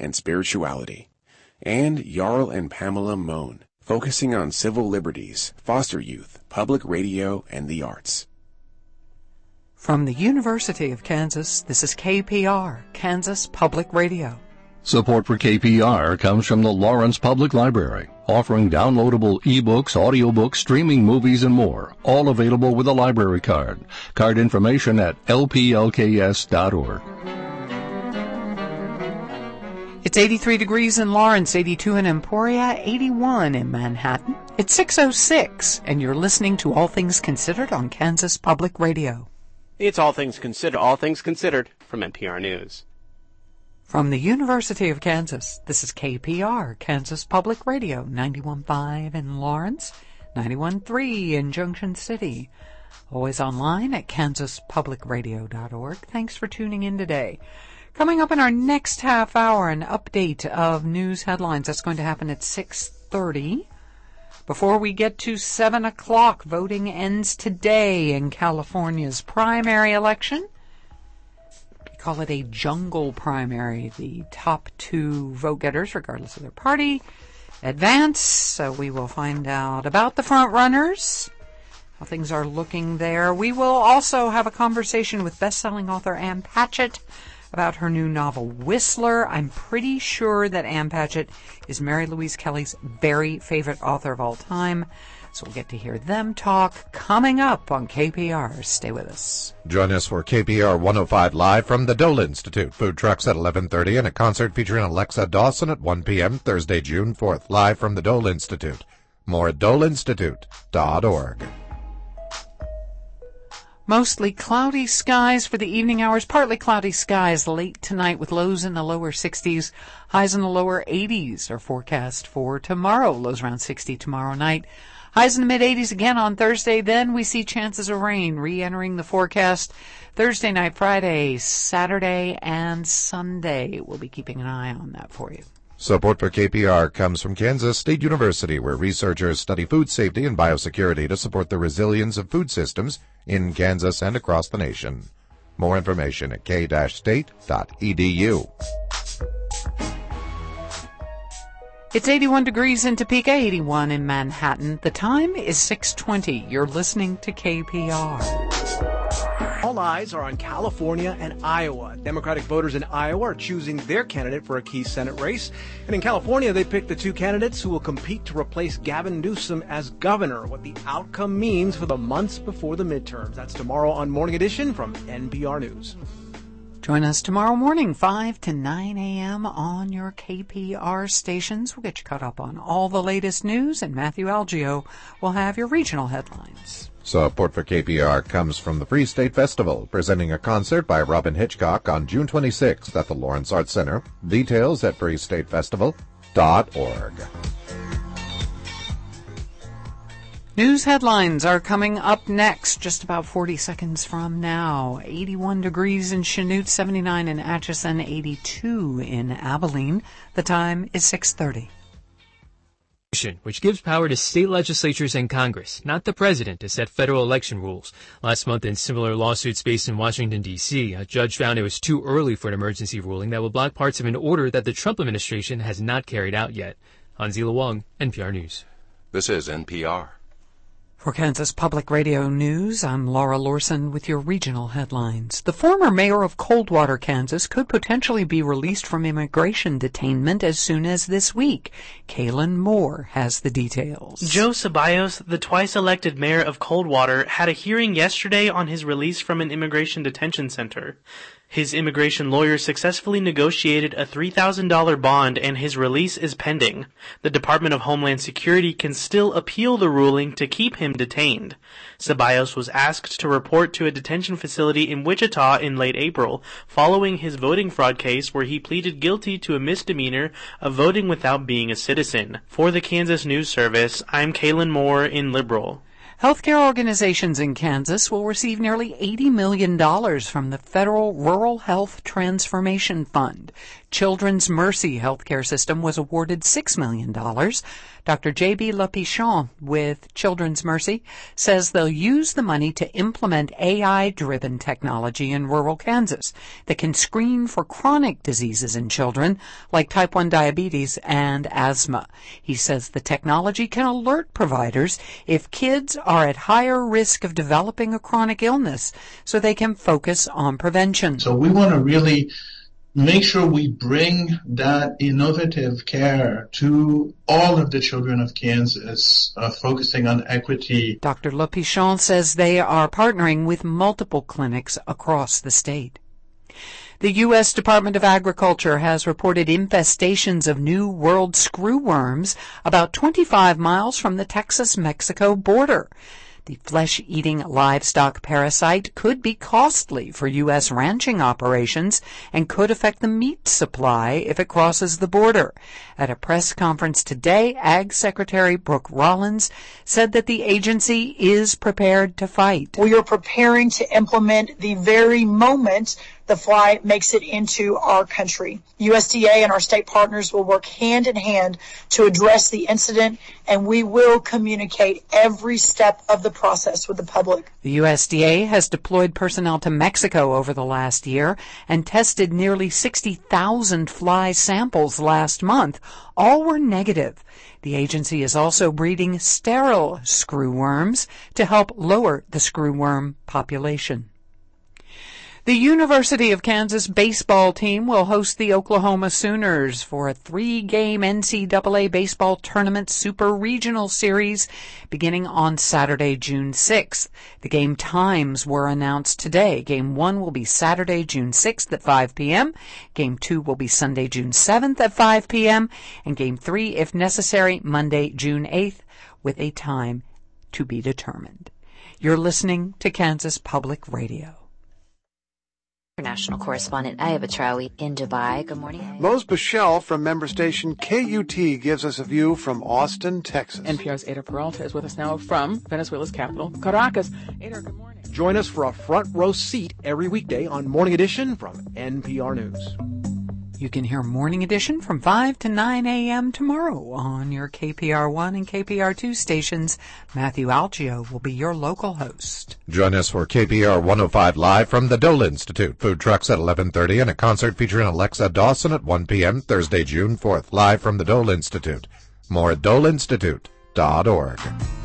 and spirituality. And Jarl and Pamela Mohn, focusing on civil liberties, foster youth, public radio, and the arts. From the University of Kansas, this is KPR, Kansas Public Radio. Support for KPR comes from the Lawrence Public Library, offering downloadable ebooks, audiobooks, streaming movies, and more, all available with a library card. Card information at lplks.org. It's 83 degrees in Lawrence, 82 in Emporia, 81 in Manhattan. It's 6:06, and you're listening to All Things Considered on Kansas Public Radio. It's All Things Considered from NPR News. From the University of Kansas, this is KPR, Kansas Public Radio, 91.5 in Lawrence, 91.3 in Junction City. Always online at kansaspublicradio.org. Thanks for tuning in today. Coming up in our next half hour, an update of news headlines. That's going to happen at 6:30. Before we get to 7 o'clock, voting ends today in California's primary election. Call it a jungle primary. The top two vote getters, regardless of their party, advance. So we will find out about the front runners, how things are looking there. We will also have a conversation with best-selling author Ann Patchett about her new novel, Whistler. I'm pretty sure that Ann Patchett is Mary Louise Kelly's very favorite author of all time. So we'll get to hear them talk coming up on KPR. Stay with us. Join us for KPR 105 Live from the Dole Institute. Food trucks at 11:30 and a concert featuring Alexa Dawson at 1 p.m. Thursday, June 4th, live from the Dole Institute. More at doleinstitute.org. Mostly cloudy skies for the evening hours. Partly cloudy skies late tonight with lows in the lower 60s. Highs in the lower 80s are forecast for tomorrow. Lows around 60 tomorrow night. Highs in the mid-80s again on Thursday. Then we see chances of rain re-entering the forecast Thursday night, Friday, Saturday, and Sunday. We'll be keeping an eye on that for you. Support for KPR comes from Kansas State University, where researchers study food safety and biosecurity to support the resilience of food systems in Kansas and across the nation. More information at k-state.edu. It's 81 degrees in Topeka, 81 in Manhattan. The time is 6:20. You're listening to KPR. All eyes are on California and Iowa. Democratic voters in Iowa are choosing their candidate for a key Senate race. And in California, they picked the two candidates who will compete to replace Gavin Newsom as governor. What the outcome means for the months before the midterms. That's tomorrow on Morning Edition from NPR News. Join us tomorrow morning, 5 to 9 a.m. on your KPR stations. We'll get you caught up on all the latest news, and Matthew Algio will have your regional headlines. Support for KPR comes from the Free State Festival, presenting a concert by Robin Hitchcock on June 26th at the Lawrence Arts Center. Details at freestatefestival.org. News headlines are coming up next, just about 40 seconds from now. 81 degrees in Chanute, 79 in Atchison, 82 in Abilene. The time is 6:30. Which gives power to state legislatures and Congress, not the president, to set federal election rules. Last month, in similar lawsuits based in Washington, D.C., a judge found it was too early for an emergency ruling that would block parts of an order that the Trump administration has not carried out yet. Hanzila Wong, NPR News. This is NPR. For Kansas Public Radio News, I'm Laura Lorson with your regional headlines. The former mayor of Coldwater, Kansas, could potentially be released from immigration detainment as soon as this week. Kaylin Moore has the details. Joe Ceballos, the twice-elected mayor of Coldwater, had a hearing yesterday on his release from an immigration detention center. His immigration lawyer successfully negotiated a $3,000 bond, and his release is pending. The Department of Homeland Security can still appeal the ruling to keep him detained. Ceballos was asked to report to a detention facility in Wichita in late April, following his voting fraud case where he pleaded guilty to a misdemeanor of voting without being a citizen. For the Kansas News Service, I'm Kaylin Moore in Liberal. Healthcare organizations in Kansas will receive nearly $80 million from the Federal Rural Health Transformation Fund. Children's Mercy healthcare system was awarded $6 million. Dr. J.B. Lapichon with Children's Mercy says they'll use the money to implement AI-driven technology in rural Kansas that can screen for chronic diseases in children like type 1 diabetes and asthma. He says the technology can alert providers if kids are at higher risk of developing a chronic illness so they can focus on prevention. So we want to really make sure we bring that innovative care to all of the children of Kansas, focusing on equity. Dr. Lapichon says they are partnering with multiple clinics across the state. The U.S. Department of Agriculture has reported infestations of New World screwworms about 25 miles from the Texas-Mexico border. The flesh-eating livestock parasite could be costly for U.S. ranching operations and could affect the meat supply if it crosses the border. At a press conference today, Ag Secretary Brooke Rollins said that the agency is prepared to fight. We are preparing to implement the very moment the fly makes it into our country. USDA and our state partners will work hand in hand to address the incident, and we will communicate every step of the process with the public. The USDA has deployed personnel to Mexico over the last year and tested nearly 60,000 fly samples last month. All were negative. The agency is also breeding sterile screwworms to help lower the screwworm population. The University of Kansas baseball team will host the Oklahoma Sooners for a 3-game NCAA baseball tournament super regional series beginning on Saturday, June 6th. The game times were announced today. Game 1 will be Saturday, June 6th at 5 p.m. Game 2 will be Sunday, June 7th at 5 p.m. And Game 3, if necessary, Monday, June 8th, with a time to be determined. You're listening to Kansas Public Radio. International correspondent Ayaba Traoui in Dubai. Good morning. Loz Bichelle from member station KUT gives us a view from Austin, Texas. NPR's Ada Peralta is with us now from Venezuela's capital, Caracas. Ada, good morning. Join us for a front row seat every weekday on Morning Edition from NPR News. You can hear Morning Edition from 5 to 9 a.m. tomorrow on your KPR1 and KPR2 stations. Matthew Algio will be your local host. Join us for KPR 105 Live from the Dole Institute. Food trucks at 11:30 and a concert featuring Alexa Dawson at 1 p.m. Thursday, June 4th, live from the Dole Institute. More at doleinstitute.org.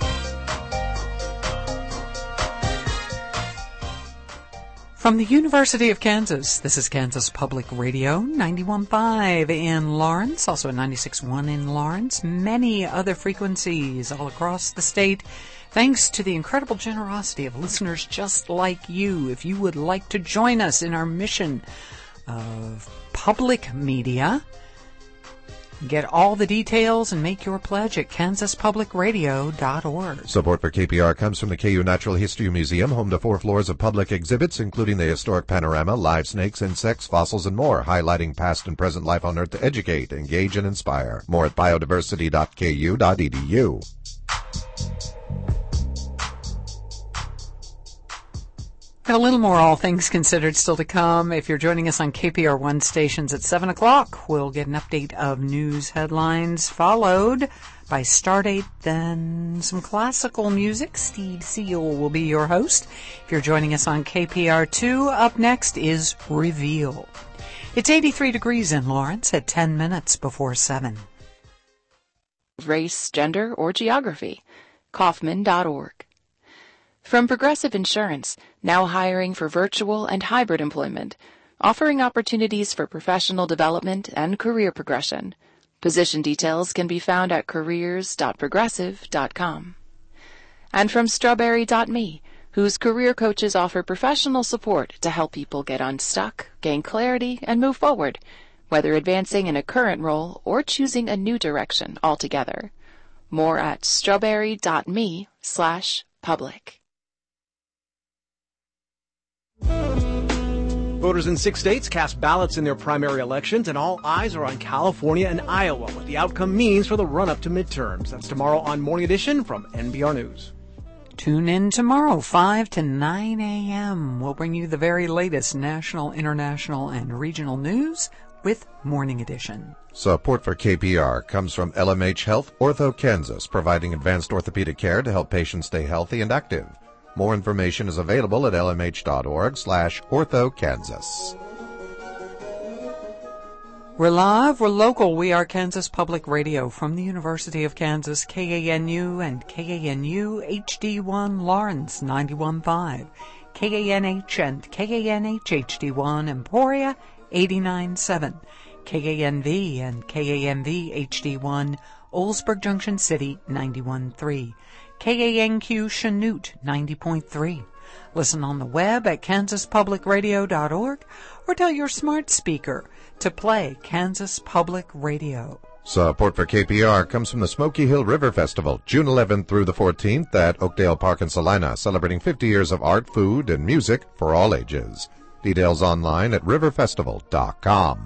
From the University of Kansas, this is Kansas Public Radio, 91.5 in Lawrence, also 96.1 in Lawrence, many other frequencies all across the state. Thanks to the incredible generosity of listeners just like you. If you would like to join us in our mission of public media, get all the details and make your pledge at kansaspublicradio.org. Support for KPR comes from the KU Natural History Museum, home to 4 floors of public exhibits, including the historic panorama, live snakes, insects, fossils, and more, highlighting past and present life on Earth to educate, engage, and inspire. More at biodiversity.ku.edu. Got a little more All Things Considered still to come. If you're joining us on KPR1 stations at 7 o'clock, we'll get an update of news headlines, followed by Stardate, then some classical music. Steve Seal will be your host. If you're joining us on KPR2, up next is Reveal. It's 83 degrees in Lawrence at 10 minutes before 7. Race, gender, or geography. Kaufman.org. From Progressive Insurance, now hiring for virtual and hybrid employment, offering opportunities for professional development and career progression. Position details can be found at careers.progressive.com. And from Strawberry.me, whose career coaches offer professional support to help people get unstuck, gain clarity, and move forward, whether advancing in a current role or choosing a new direction altogether. More at strawberry.me/public. Voters in 6 states cast ballots in their primary elections, and all eyes are on California and Iowa, what the outcome means for the run-up to midterms. That's tomorrow on Morning Edition from NPR News. Tune in tomorrow, 5 to 9 a.m. We'll bring you the very latest national, international, and regional news with Morning Edition. Support for KPR comes from LMH Health Ortho Kansas, providing advanced orthopedic care to help patients stay healthy and active. More information is available at lmh.org/orthokansas. We're live, we're local. We are Kansas Public Radio from the University of Kansas, KANU and KANU HD1 Lawrence 91.5, KANH and KANH HD1 Emporia 89.7, KANV and KANV HD1 Oldsburg Junction City 91.3, KANQ Chanute 90.3. Listen on the web at kansaspublicradio.org or tell your smart speaker to play Kansas Public Radio. Support for KPR comes from the Smoky Hill River Festival, June 11th through the 14th at Oakdale Park in Salina, celebrating 50 years of art, food, and music for all ages. Details online at riverfestival.com.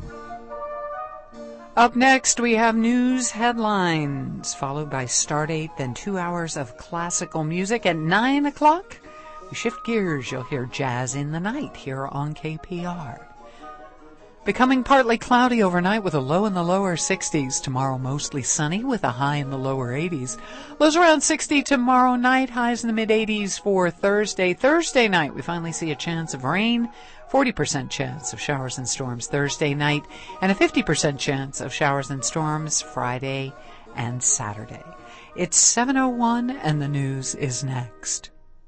Up next, we have news headlines, followed by Stardate, then 2 hours of classical music. At 9 o'clock, we shift gears. You'll hear Jazz in the Night here on KPR. Becoming partly cloudy overnight with a low in the lower 60s. Tomorrow mostly sunny with a high in the lower 80s. Lows around 60 tomorrow night, highs in the mid-80s for Thursday. Thursday night, we finally see a chance of rain. 40% chance of showers and storms Thursday night, and a 50% chance of showers and storms Friday and Saturday. It's 7:01 and the news is next.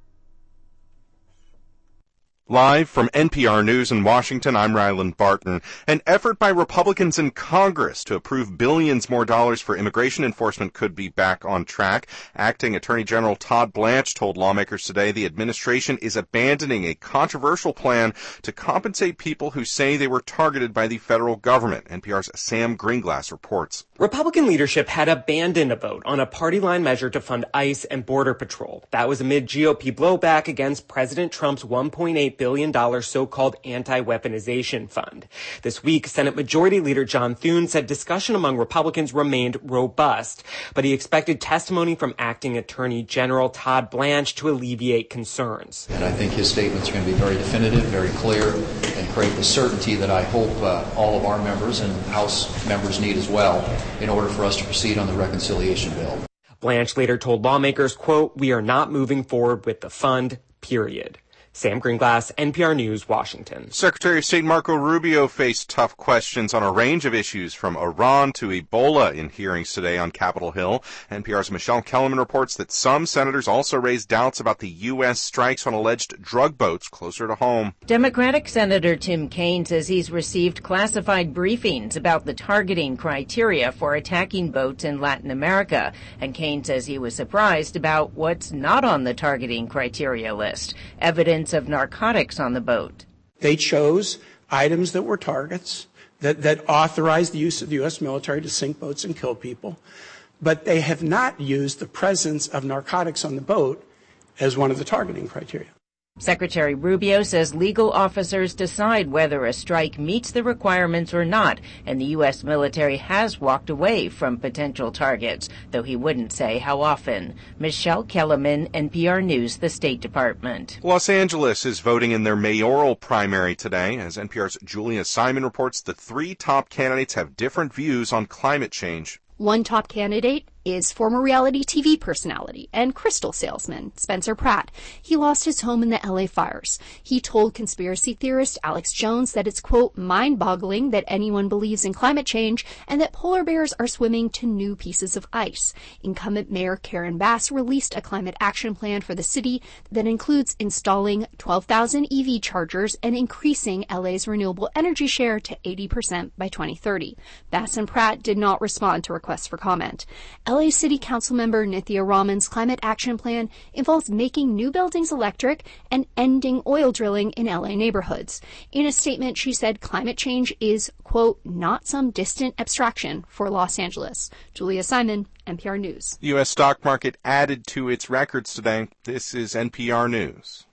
Live from NPR News in Washington, I'm Ryland Barton. An effort by Republicans in Congress to approve billions more dollars for immigration enforcement could be back on track. Acting Attorney General Todd Blanche told lawmakers today the administration is abandoning a controversial plan to compensate people who say they were targeted by the federal government. NPR's Sam Greenglass reports. Republican leadership had abandoned a vote on a party-line measure to fund ICE and Border Patrol. That was amid GOP blowback against President Trump's $1.8 billion so-called anti-weaponization fund. This week, Senate Majority Leader John Thune said discussion among Republicans remained robust, but he expected testimony from Acting Attorney General Todd Blanche to alleviate concerns. And I think his statements are going to be very definitive, very clear, and create the certainty that I hope all of our members and House members need as well in order for us to proceed on the reconciliation bill. Blanche later told lawmakers, quote, "We are not moving forward with the fund, period." Sam Greenglass, NPR News, Washington. Secretary of State Marco Rubio faced tough questions on a range of issues from Iran to Ebola in hearings today on Capitol Hill. NPR's Michelle Kellerman reports that some senators also raised doubts about the U.S. strikes on alleged drug boats closer to home. Democratic Senator Tim Kaine says he's received classified briefings about the targeting criteria for attacking boats in Latin America. And Kaine says he was surprised about what's not on the targeting criteria list. Evidence of narcotics on the boat. They chose items that were targets, that authorized the use of the U.S. military to sink boats and kill people, but they have not used the presence of narcotics on the boat as one of the targeting criteria. Secretary Rubio says legal officers decide whether a strike meets the requirements or not, and the U.S. military has walked away from potential targets, though he wouldn't say how often. Michelle Kellerman, NPR News, the State Department. Los Angeles is voting in their mayoral primary today. As NPR's Julia Simon reports, the three top candidates have different views on climate change. One top candidate is former reality TV personality and crystal salesman Spencer Pratt. He lost his home in the LA fires. He told conspiracy theorist Alex Jones that it's, quote, mind-boggling that anyone believes in climate change and that polar bears are swimming to new pieces of ice. Incumbent Mayor Karen Bass released a climate action plan for the city that includes installing 12,000 EV chargers and increasing LA's renewable energy share to 80% by 2030. Bass and Pratt did not respond to requests for comment. LA City Council member Nithya Raman's climate action plan involves making new buildings electric and ending oil drilling in LA neighborhoods. In a statement, she said climate change is, quote, not some distant abstraction for Los Angeles. Julia Simon, NPR News. The U.S. stock market added to its records today. This is NPR News.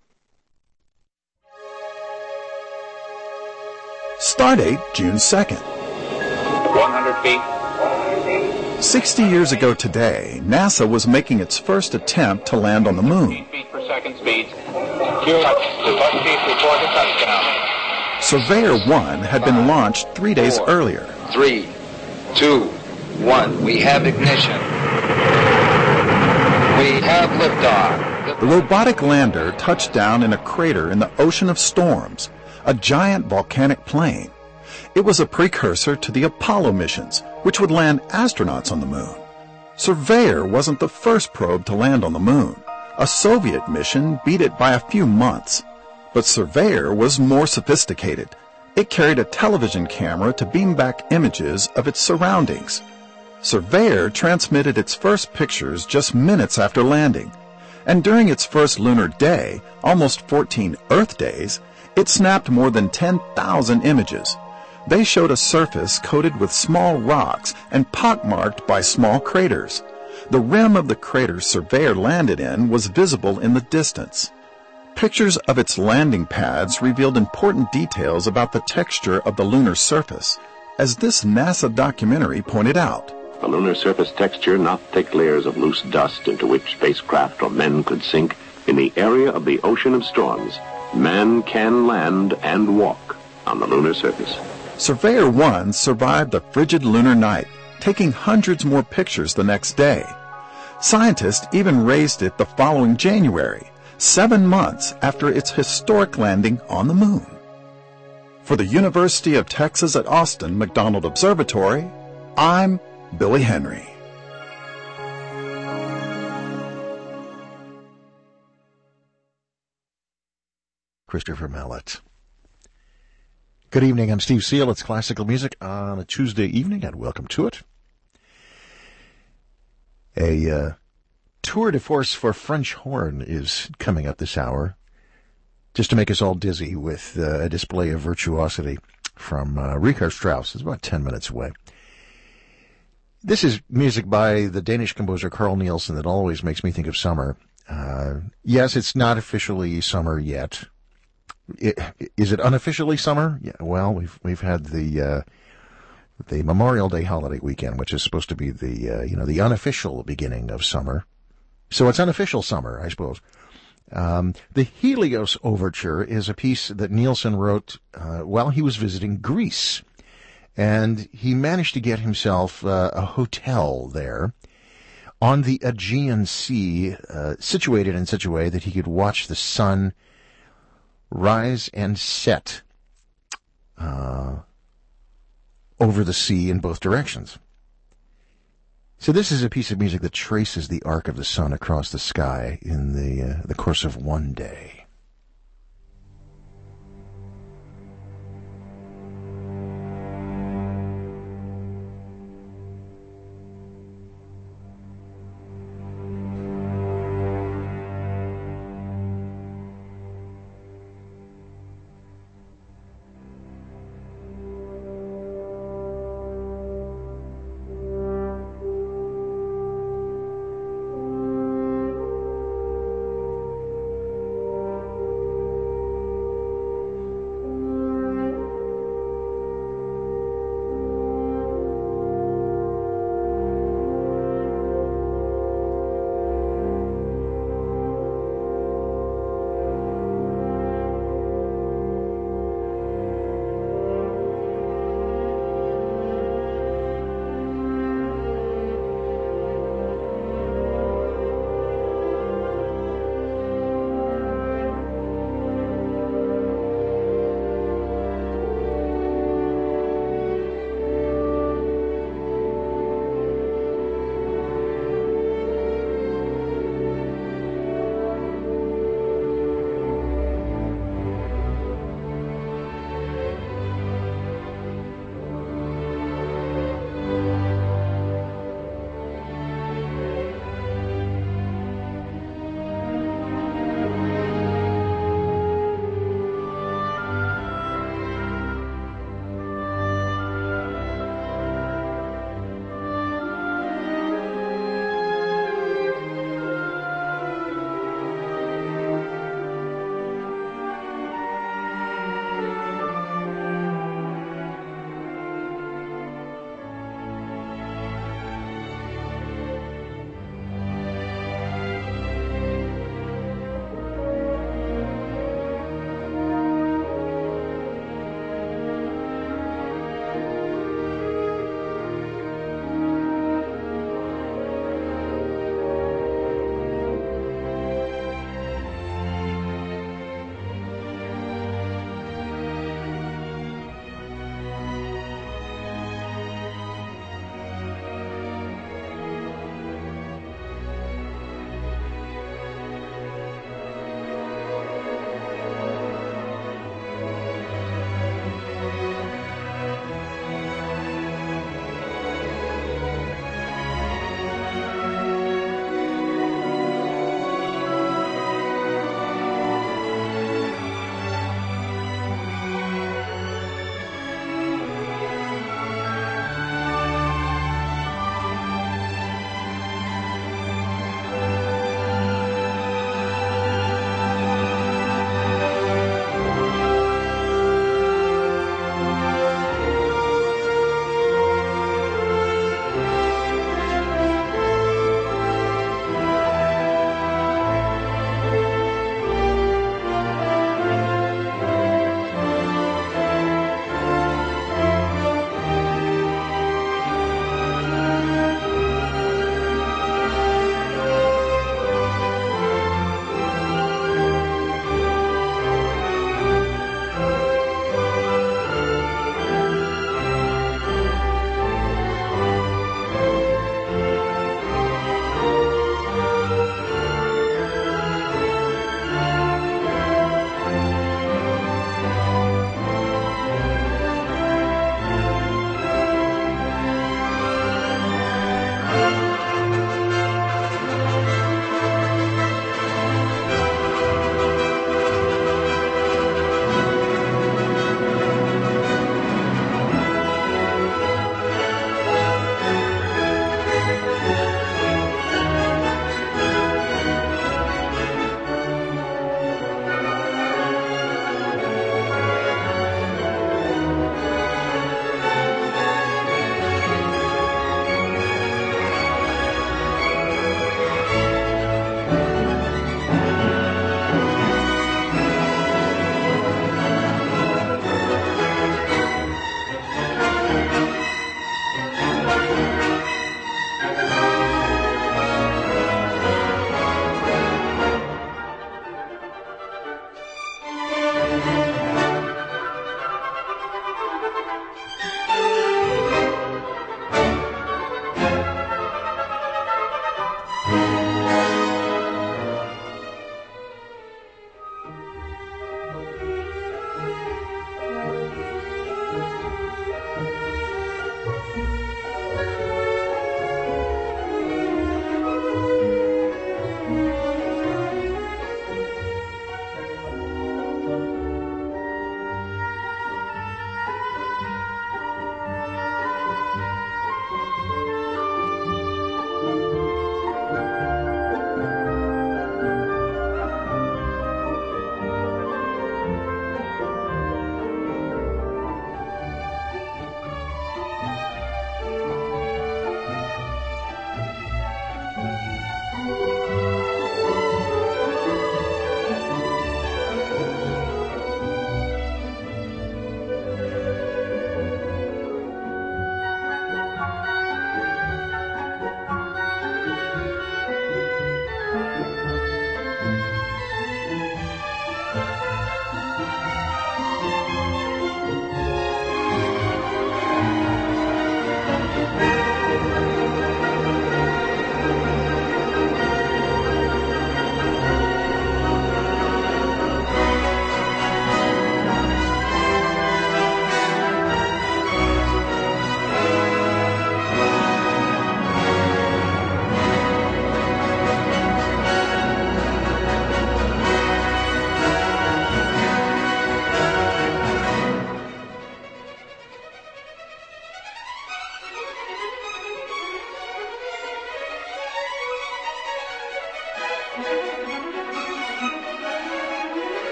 Stardate, June 2nd. 100 feet. 60 years ago today, NASA was making its first attempt to land on the moon. 8 feet per second speeds. Cue up to 1 feet before the touchdown. Surveyor 1 had been launched 3 days earlier. 3, 2, 1. We have ignition. We have liftoff. The robotic lander touched down in a crater in the Ocean of Storms, a giant volcanic plain. It was a precursor to the Apollo missions, which would land astronauts on the moon. Surveyor wasn't the first probe to land on the moon. A Soviet mission beat it by a few months. But Surveyor was more sophisticated. It carried a television camera to beam back images of its surroundings. Surveyor transmitted its first pictures just minutes after landing. And during its first lunar day, almost 14 Earth days, it snapped more than 10,000 images. They showed a surface coated with small rocks and pockmarked by small craters. The rim of the crater Surveyor landed in was visible in the distance. Pictures of its landing pads revealed important details about the texture of the lunar surface, as this NASA documentary pointed out. The lunar surface texture, not thick layers of loose dust into which spacecraft or men could sink. In the area of the Ocean of Storms, man can land and walk on the lunar surface. Surveyor 1 survived the frigid lunar night, taking hundreds more pictures the next day. Scientists even raised it the following January, 7 months after its historic landing on the moon. For the University of Texas at Austin McDonald Observatory, I'm Billy Henry. Christopher Mallet. Good evening, I'm Steve Seal. It's classical music on a Tuesday evening, and welcome to it. A tour de force for French horn is coming up this hour, just to make us all dizzy with a display of virtuosity from Richard Strauss. It's about 10 minutes away. This is music by the Danish composer Carl Nielsen that always makes me think of summer. Yes, it's not officially summer yet. Is it unofficially summer? Yeah, well, we've had the Memorial Day holiday weekend, which is supposed to be the unofficial beginning of summer. So it's unofficial summer, I suppose. The Helios Overture is a piece that Nielsen wrote while he was visiting Greece. And he managed to get himself a hotel there on the Aegean Sea, situated in such a way that he could watch the sun rise and set over the sea in both directions. So this is a piece of music that traces the arc of the sun across the sky in the course of one day.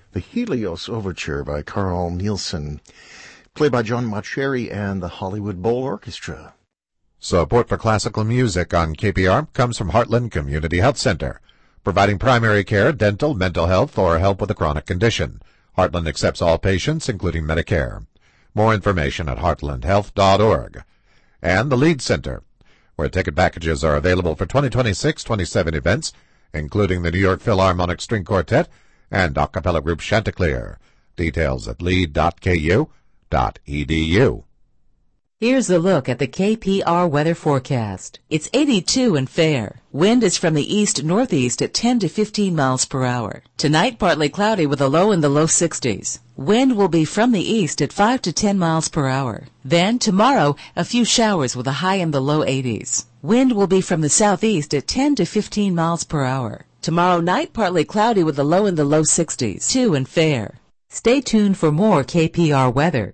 the Helios Overture by Carl Nielsen, played by John Mauceri and the Hollywood Bowl Orchestra. Support for classical music on KPR comes from Heartland Community Health Center, providing primary care, dental, mental health, or help with a chronic condition. Heartland accepts all patients, including Medicare. More information at heartlandhealth.org. And the Lead Center, where ticket packages are available for 2026-27 events, including the New York Philharmonic String Quartet and a cappella group Chanticleer. Details at lead.ku.edu. Here's a look at the KPR weather forecast. It's 82 and fair. Wind is from the east-northeast at 10 to 15 miles per hour. Tonight, partly cloudy with a low in the low 60s. Wind will be from the east at 5 to 10 miles per hour. Then, tomorrow, a few showers with a high in the low 80s. Wind will be from the southeast at 10 to 15 miles per hour. Tomorrow night, partly cloudy with a low in the low 60s. 2 and fair. Stay tuned for more KPR weather.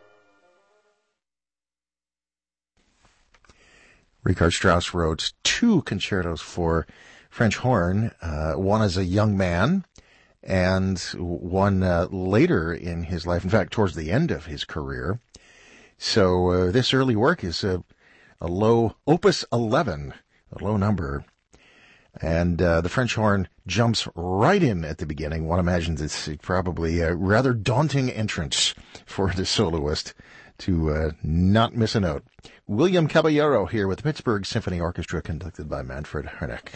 Richard Strauss wrote 2 concertos for French horn, one as a young man and one later in his life, in fact, towards the end of his career. So this early work is a low opus 11, a low number. And the French horn jumps right in at the beginning. One imagines it's probably a rather daunting entrance for the soloist to not miss a note. William Caballero here with the Pittsburgh Symphony Orchestra, conducted by Manfred Herneck.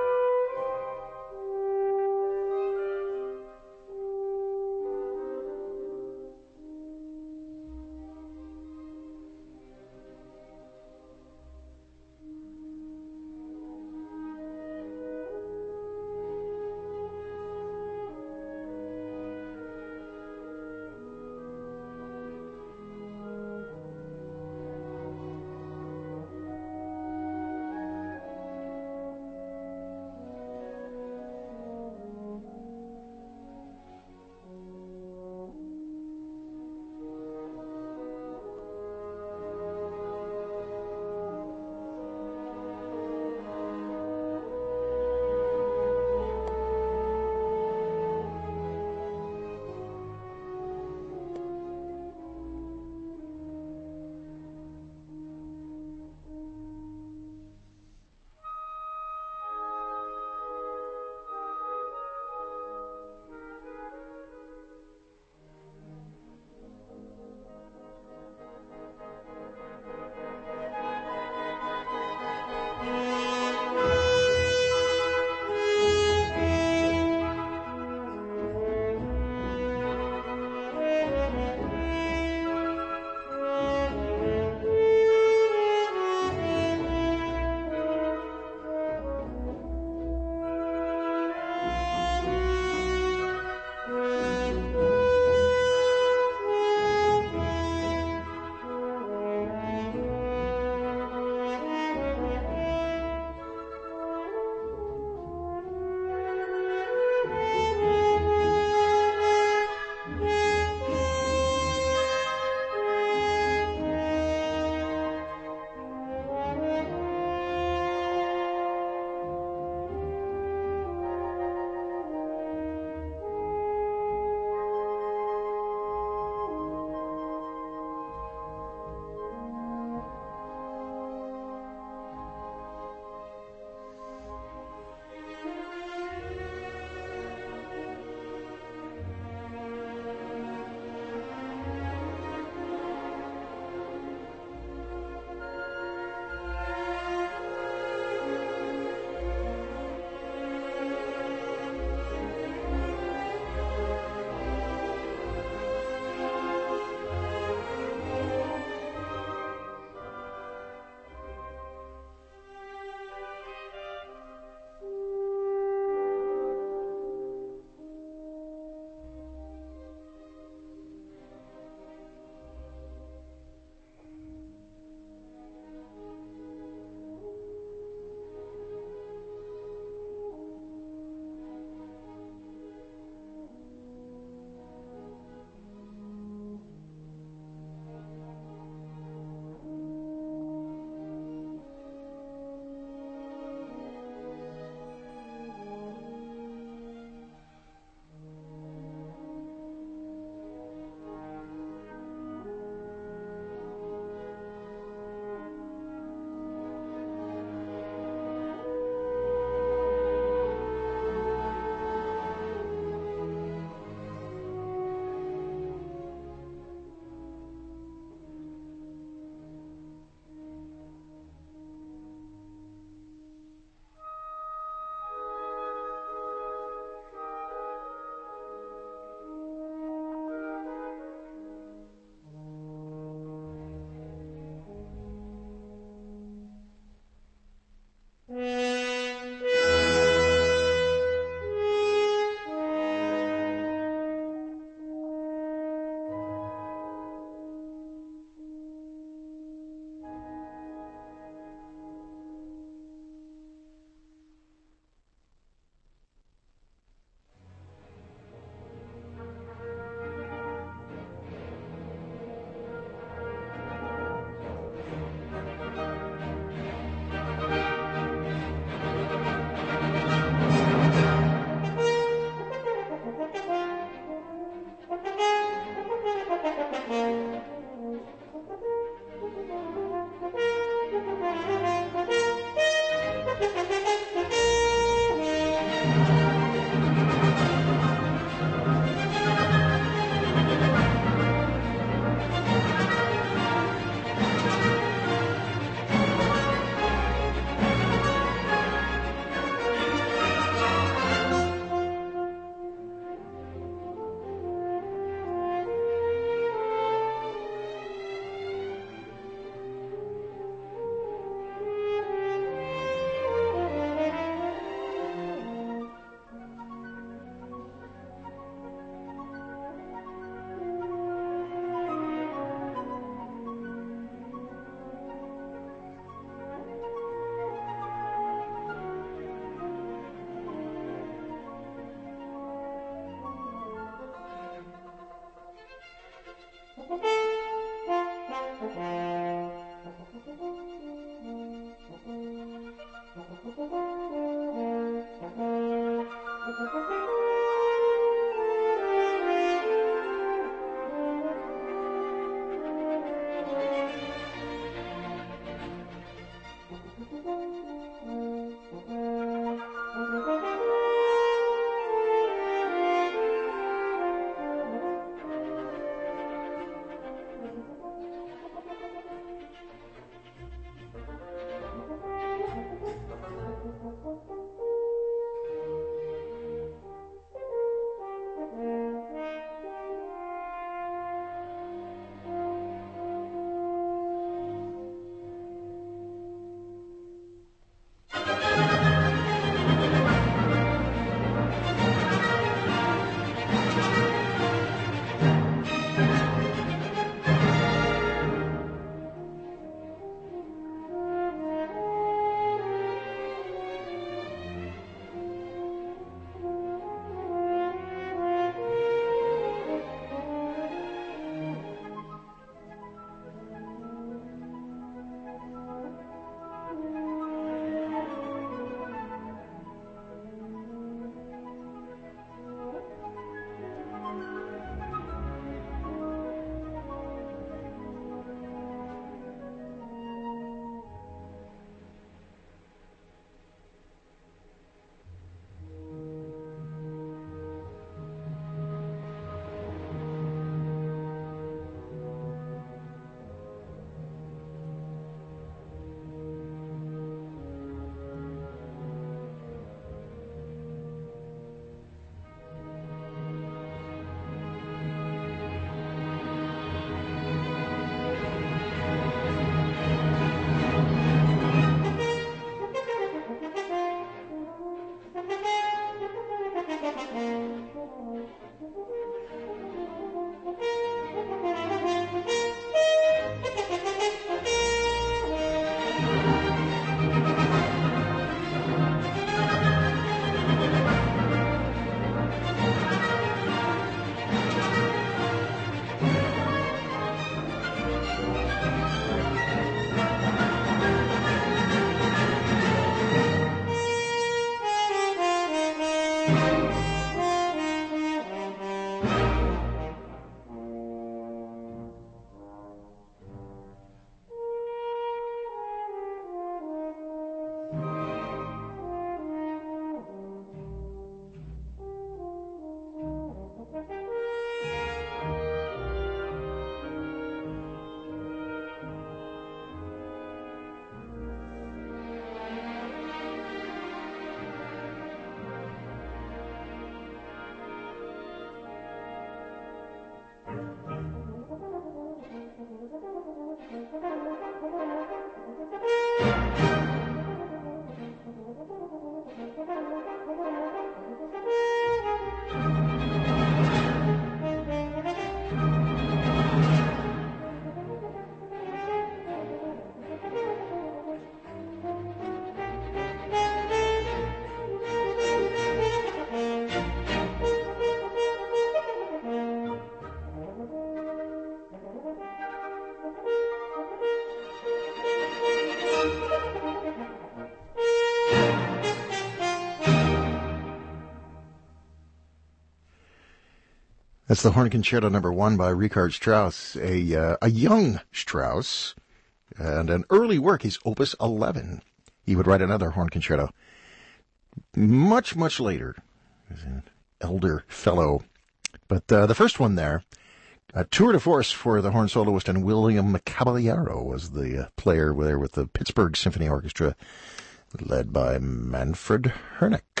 That's the Horn Concerto No. 1 by Richard Strauss, a young Strauss, and an early work. He's Opus 11. He would write another horn concerto much, much later. He's an elder fellow. But the first one there, a tour de force for the horn soloist, and William Caballero was the player there with the Pittsburgh Symphony Orchestra, led by Manfred Hernick.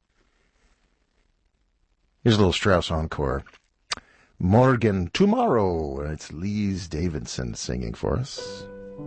Here's a little Strauss encore. Morgen, tomorrow. It's Lise Davidson singing for us.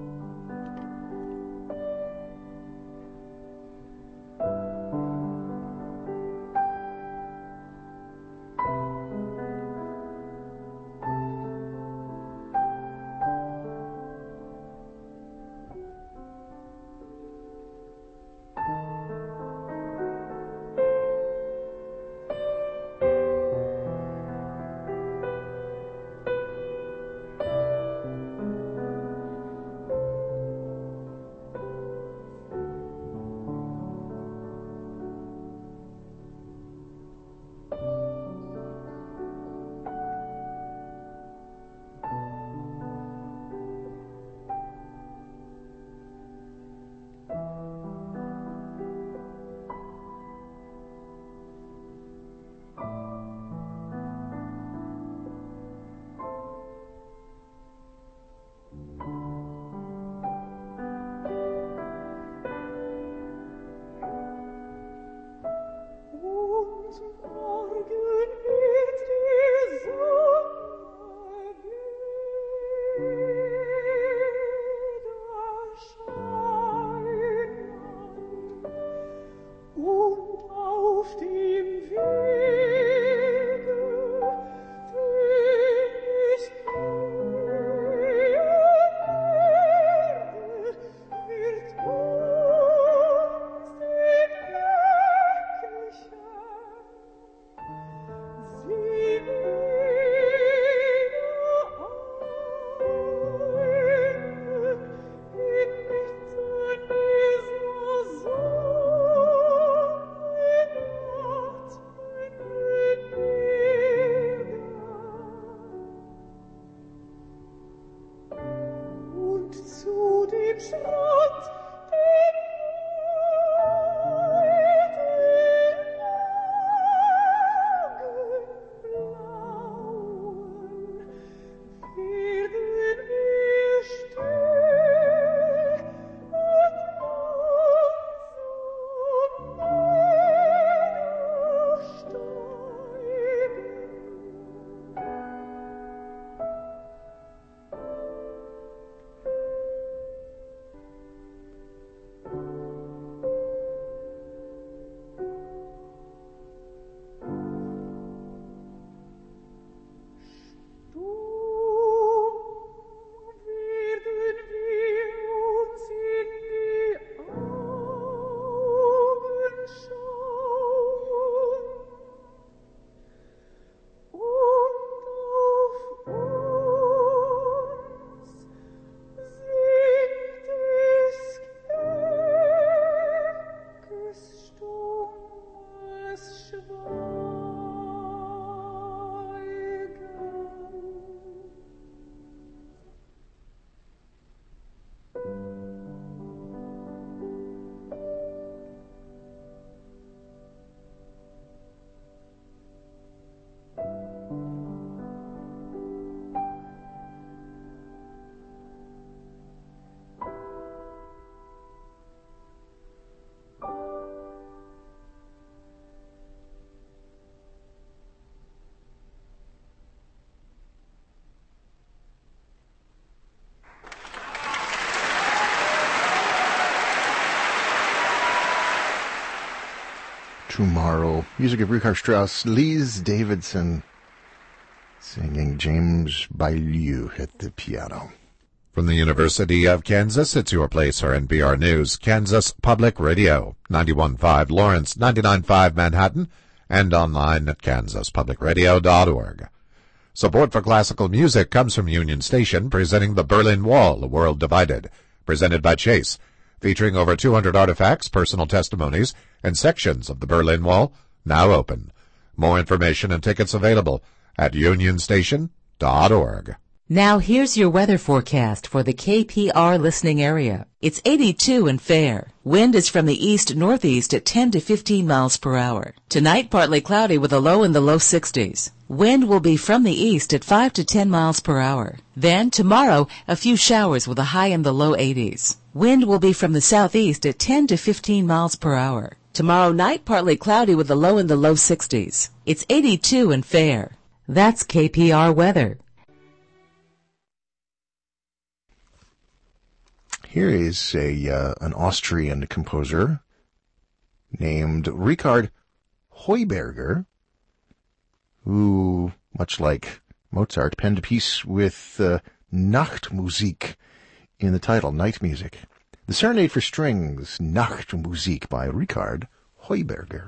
Tomorrow. Music of Richard Strauss, Lise Davidson singing, James Baillieu at the piano. From the University of Kansas, it's your place for NPR News, Kansas Public Radio, 91.5 Lawrence, 99.5 Manhattan, and online at kansaspublicradio.org. Support for classical music comes from Union Station, presenting The Berlin Wall, A World Divided, presented by Chase, featuring over 200 artifacts, personal testimonies, and sections of the Berlin Wall, now open. More information and tickets available at unionstation.org. Now here's your weather forecast for the KPR listening area. It's 82 and fair. Wind is from the east-northeast at 10 to 15 miles per hour. Tonight, partly cloudy with a low in the low 60s. Wind will be from the east at 5 to 10 miles per hour. Then, tomorrow, a few showers with a high in the low 80s. Wind will be from the southeast at 10 to 15 miles per hour. Tomorrow night, partly cloudy with a low in the low 60s. It's 82 and fair. That's KPR weather. Here is an Austrian composer named Richard Heuberger, who, much like Mozart, penned a piece with Nachtmusik in the title, Night Music. The Serenade for Strings, Nachtmusik by Richard Heuberger.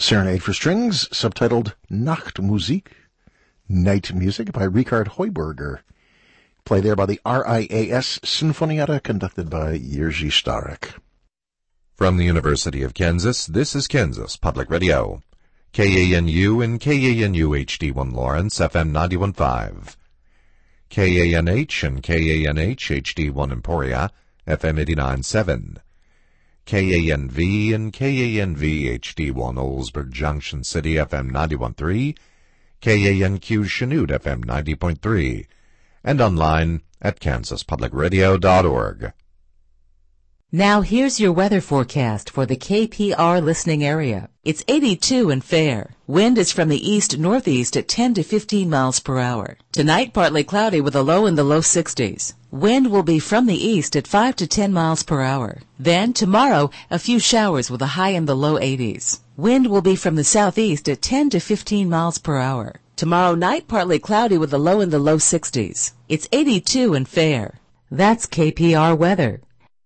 Serenade for Strings, subtitled Nachtmusik, Night Music by Richard Heuberger. Played there by the RIAS Sinfonietta, conducted by Jerzy Starek. From the University of Kansas, this is Kansas Public Radio. KANU and KANU HD1 Lawrence, FM 91.5. KANH and KANH HD1 Emporia, FM 89.7. KANV and KANV HD1 Oldsburg Junction City, FM 91.3. KANQ Chanute, FM 90.3. And online at kansaspublicradio.org. Now here's your weather forecast for the KPR listening area. It's 82 and fair. Wind is from the east-northeast at 10 to 15 miles per hour. Tonight, partly cloudy with a low in the low 60s. Wind will be from the east at 5 to 10 miles per hour. Then, tomorrow, a few showers with a high in the low 80s. Wind will be from the southeast at 10 to 15 miles per hour. Tomorrow night, partly cloudy with a low in the low 60s. It's 82 and fair. That's KPR weather.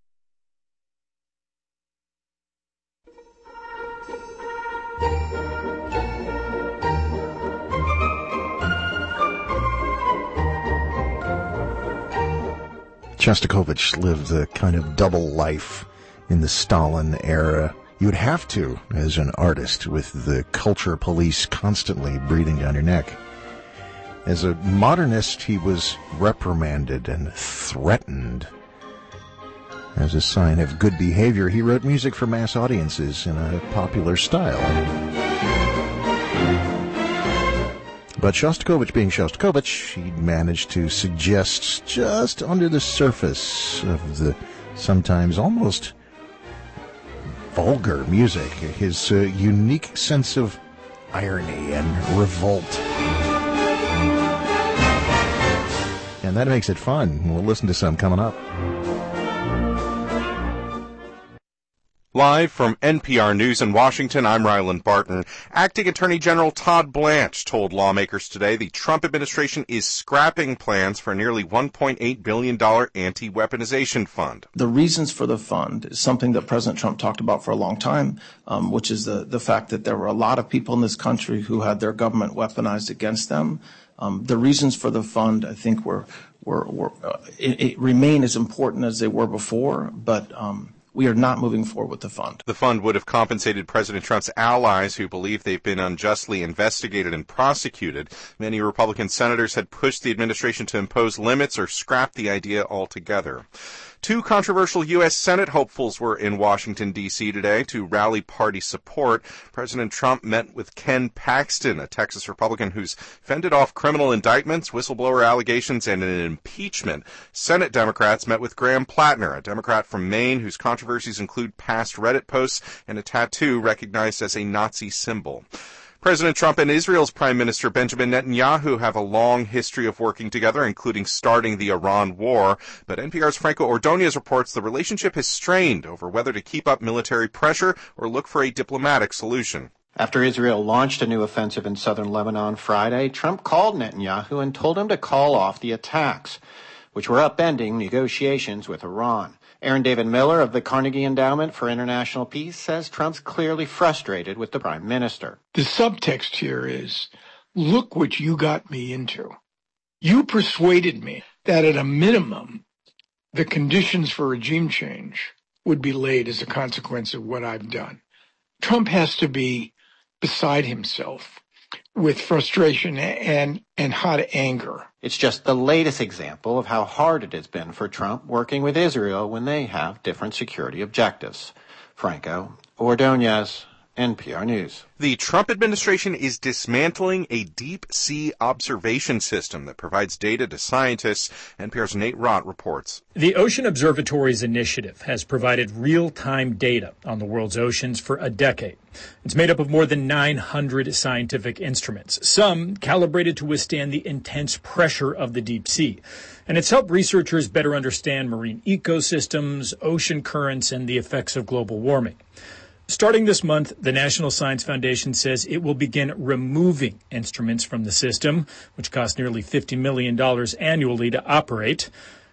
Shostakovich lived a kind of double life in the Stalin era. You would have to, as an artist, with the culture police constantly breathing down your neck. As a modernist, he was reprimanded and threatened. As a sign of good behavior, he wrote music for mass audiences in a popular style. But Shostakovich being Shostakovich, he managed to suggest just under the surface of the sometimes almost vulgar music his unique sense of irony and revolt. And that makes it fun. We'll listen to some coming up. Live from NPR News in Washington, I'm Ryland Barton. Acting Attorney General Todd Blanche told lawmakers today the Trump administration is scrapping plans for a nearly $1.8 billion anti-weaponization fund. The reasons for the fund is something that President Trump talked about for a long time, which is the fact that there were a lot of people in this country who had their government weaponized against them. The reasons for the fund, I think, it remain as important as they were before, but we are not moving forward with the fund. The fund would have compensated President Trump's allies who believe they've been unjustly investigated and prosecuted. Many Republican senators had pushed the administration to impose limits or scrap the idea altogether. Two controversial U.S. Senate hopefuls were in Washington, D.C. today to rally party support. President Trump met with Ken Paxton, a Texas Republican who's fended off criminal indictments, whistleblower allegations, and an impeachment. Senate Democrats met with Graham Plattner, a Democrat from Maine whose controversies include past Reddit posts and a tattoo recognized as a Nazi symbol. President Trump and Israel's Prime Minister Benjamin Netanyahu have a long history of working together, including starting the Iran war. But NPR's Franco Ordonez reports the relationship has strained over whether to keep up military pressure or look for a diplomatic solution. After Israel launched a new offensive in southern Lebanon Friday, Trump called Netanyahu and told him to call off the attacks, which were upending negotiations with Iran. Aaron David Miller of the Carnegie Endowment for International Peace says Trump's clearly frustrated with the prime minister. The subtext here is, look what you got me into. You persuaded me that at a minimum, the conditions for regime change would be laid as a consequence of what I've done. Trump has to be beside himself with frustration and hot anger. It's just the latest example of how hard it has been for Trump working with Israel when they have different security objectives. Franco Ordonez, NPR News. The Trump administration is dismantling a deep-sea observation system that provides data to scientists. NPR's Nate Rott reports. The Ocean Observatories Initiative has provided real-time data on the world's oceans for a decade. It's made up of more than 900 scientific instruments, some calibrated to withstand the intense pressure of the deep sea. And it's helped researchers better understand marine ecosystems, ocean currents, and the effects of global warming. Starting this month, the National Science Foundation says it will begin removing instruments from the system, which costs nearly $50 million annually to operate.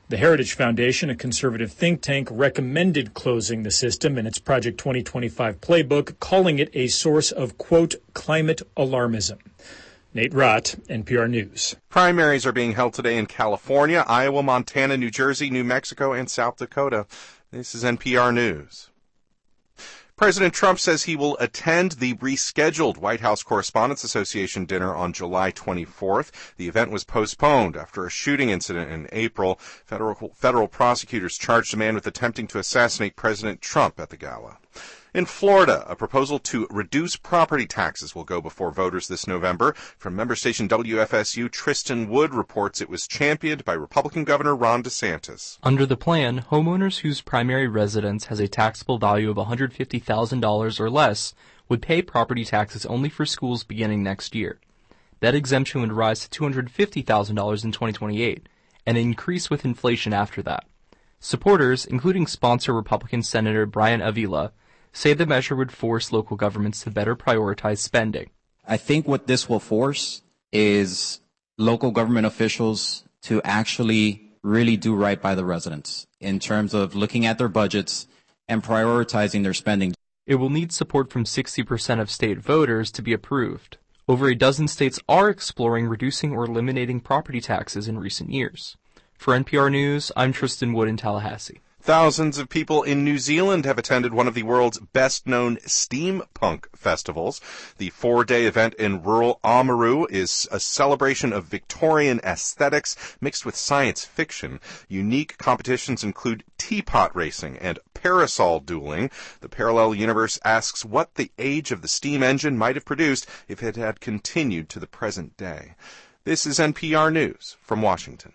The Heritage Foundation, a conservative think tank, recommended closing the system in its Project 2025 playbook, calling it a source of, quote, climate alarmism. Nate Rott, NPR News. Primaries are being held today in California, Iowa, Montana, New Jersey, New Mexico, and South Dakota. This is NPR News. President Trump says he will attend the rescheduled White House Correspondents Association dinner on July 24th. The event was postponed after a shooting incident in April. Federal prosecutors charged a man with attempting to assassinate President Trump at the gala. In Florida, a proposal to reduce property taxes will go before voters this November. From member station WFSU, Tristan Wood reports it was championed by Republican Governor Ron DeSantis. Under the plan, homeowners whose primary residence has a taxable value of $150,000 or less would pay property taxes only for schools beginning next year. That exemption would rise to $250,000 in 2028 and increase with inflation after that. Supporters, including sponsor Republican Senator Brian Avila, say the measure would force local governments to better prioritize spending. I think what this will force is local government officials to actually really do right by the residents in terms of looking at their budgets and prioritizing their spending. It will need support from 60% of state voters to be approved. Over a dozen states are exploring reducing or eliminating property taxes in recent years. For NPR News, I'm Tristan Wood in Tallahassee. Thousands of people in New Zealand have attended one of the world's best-known steampunk festivals. The 4-day event in rural Oamaru is a celebration of Victorian aesthetics mixed with science fiction. Unique competitions include teapot racing and parasol dueling. The Parallel Universe asks what the age of the steam engine might have produced if it had continued to the present day. This is NPR News from Washington.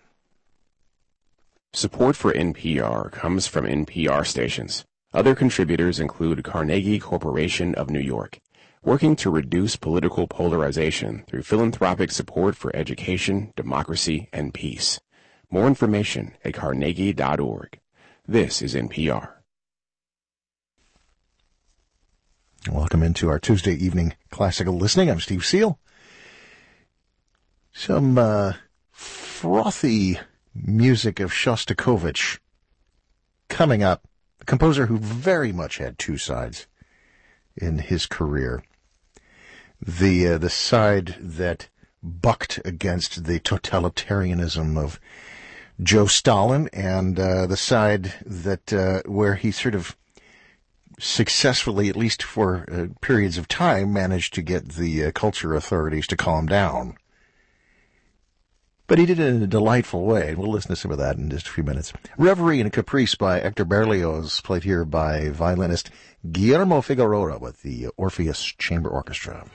Support for NPR comes from NPR stations. Other contributors include Carnegie Corporation of New York, working to reduce political polarization through philanthropic support for education, democracy, and peace. More information at carnegie.org. This is NPR. Welcome into our Tuesday evening classical listening. I'm Steve Seal. Some frothy music of Shostakovich coming up. A composer who very much had two sides in his career. The side that bucked against the totalitarianism of Joe Stalin, and the side that where he sort of successfully, at least for periods of time, managed to get the culture authorities to calm down. But he did it in a delightful way. We'll listen to some of that in just a few minutes. Reverie and Caprice by Hector Berlioz, played here by violinist Guillermo Figueroa with the Orpheus Chamber Orchestra.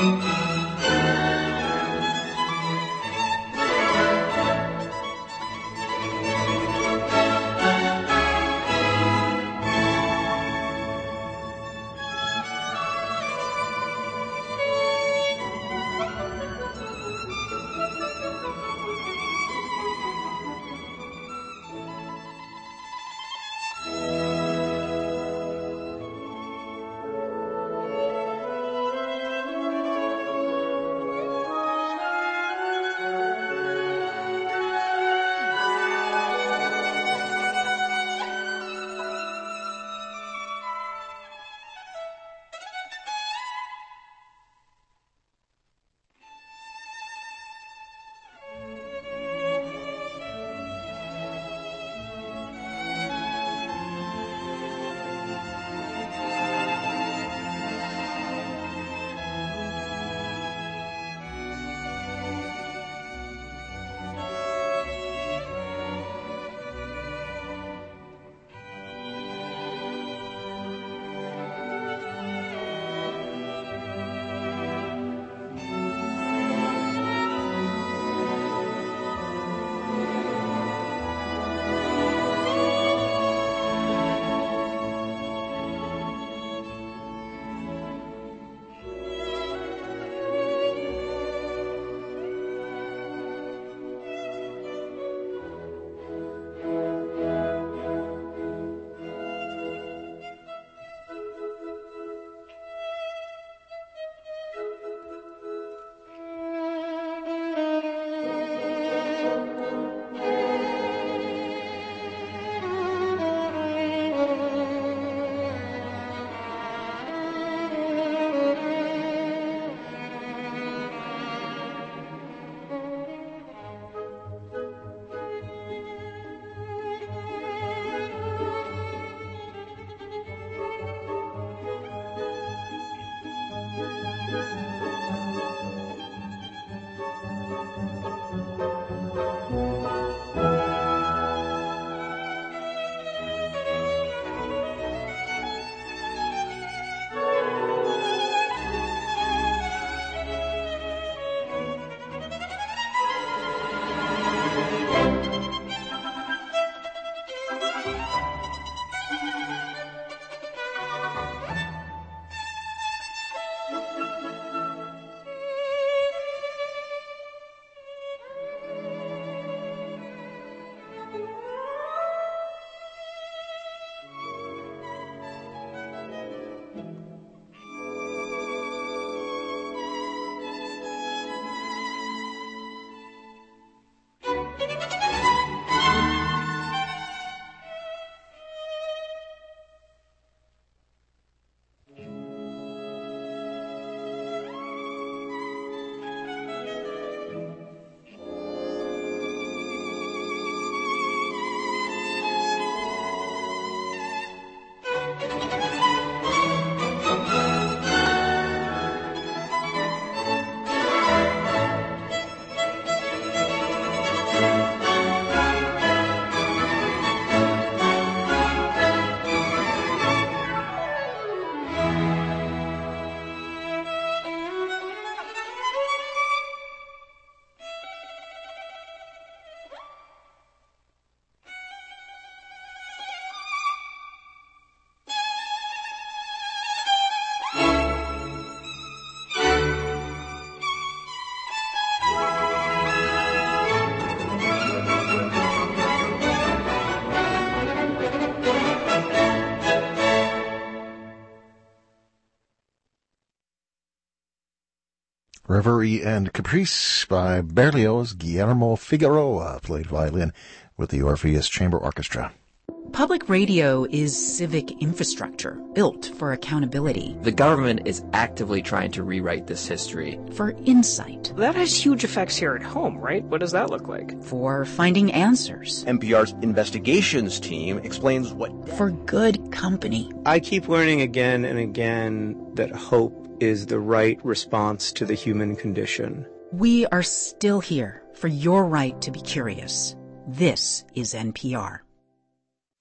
Reverie and Caprice by Berlioz. Guillermo Figueroa played violin with the Orpheus Chamber Orchestra. Public radio is civic infrastructure built for accountability. The government is actively trying to rewrite this history. For insight. That has huge effects here at home, right? What does that look like? For finding answers. NPR's investigations team explains what... For good company. I keep learning again and again that hope is the right response to the human condition. We are still here for your right to be curious. This is NPR.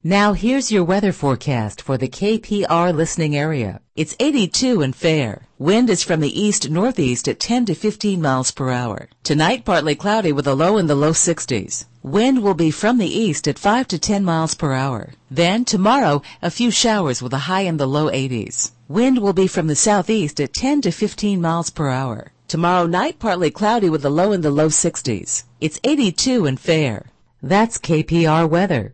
Now here's your weather forecast for the KPR listening area. It's 82 and fair. Wind is from the east-northeast at 10 to 15 miles per hour. Tonight, partly cloudy with a low in the low 60s. Wind will be from the east at 5 to 10 miles per hour. Then, tomorrow, a few showers with a high in the low 80s. Wind will be from the southeast at 10 to 15 miles per hour. Tomorrow night, partly cloudy with a low in the low 60s. It's 82 and fair. That's KPR weather.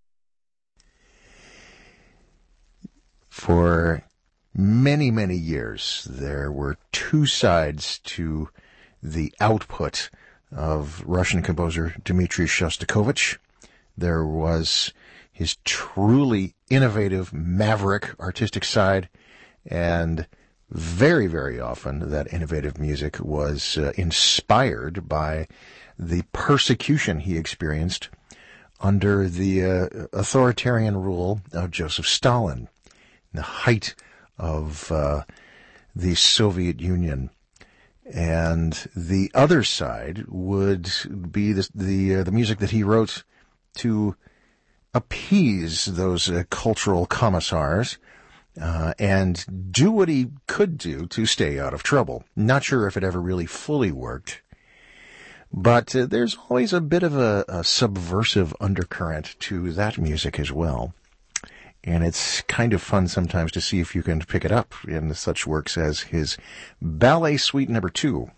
For many, many years, there were two sides to the output of Russian composer Dmitri Shostakovich. There was his truly innovative, maverick artistic side, and very, very often that innovative music was inspired by the persecution he experienced under the authoritarian rule of Joseph Stalin. The height of the Soviet Union, and the other side would be the music that he wrote to appease those cultural commissars and do what he could do to stay out of trouble. Not sure if it ever really fully worked, but there's always a bit of a subversive undercurrent to that music as well. And it's kind of fun sometimes to see if you can pick it up in such works as his Ballet Suite No. 2.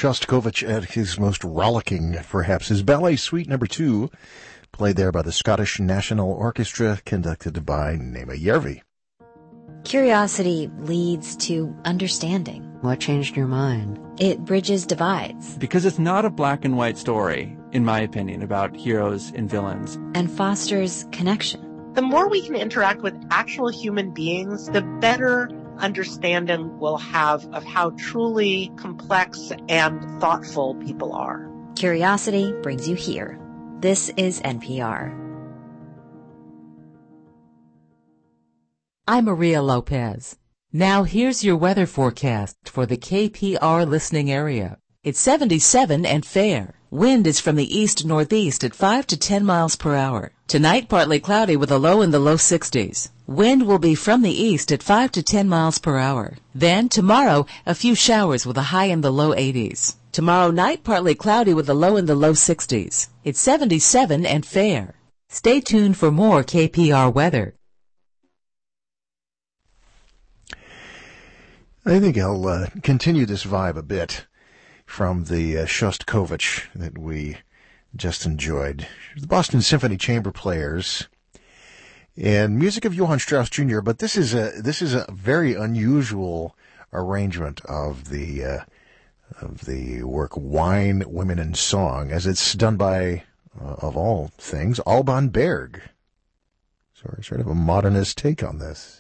Shostakovich at his most rollicking, perhaps. His Ballet Suite No. 2, played there by the Scottish National Orchestra, conducted by Nema Järvi. Curiosity leads to understanding. What changed your mind? It bridges divides. Because it's not a black and white story, in my opinion, about heroes and villains. And fosters connection. The more we can interact with actual human beings, the better understanding we'll have of how truly complex and thoughtful people are. Curiosity brings you here. This is NPR. I'm Maria Lopez. Now here's your weather forecast for the KPR listening area. It's 77 and fair. Wind is from the east-northeast at 5 to 10 miles per hour. Tonight, partly cloudy with a low in the low 60s. Wind will be from the east at 5 to 10 miles per hour. Then, tomorrow, a few showers with a high in the low 80s. Tomorrow night, partly cloudy with a low in the low 60s. It's 77 and fair. Stay tuned for more KPR weather. I think I'll continue this vibe a bit from the Shostakovich that we just enjoyed. The Boston Symphony Chamber Players and music of Johann Strauss Jr., but this is a very unusual arrangement of the work Wine, Women, and Song, as it's done by, of all things, Alban Berg. Sort of a modernist take on this.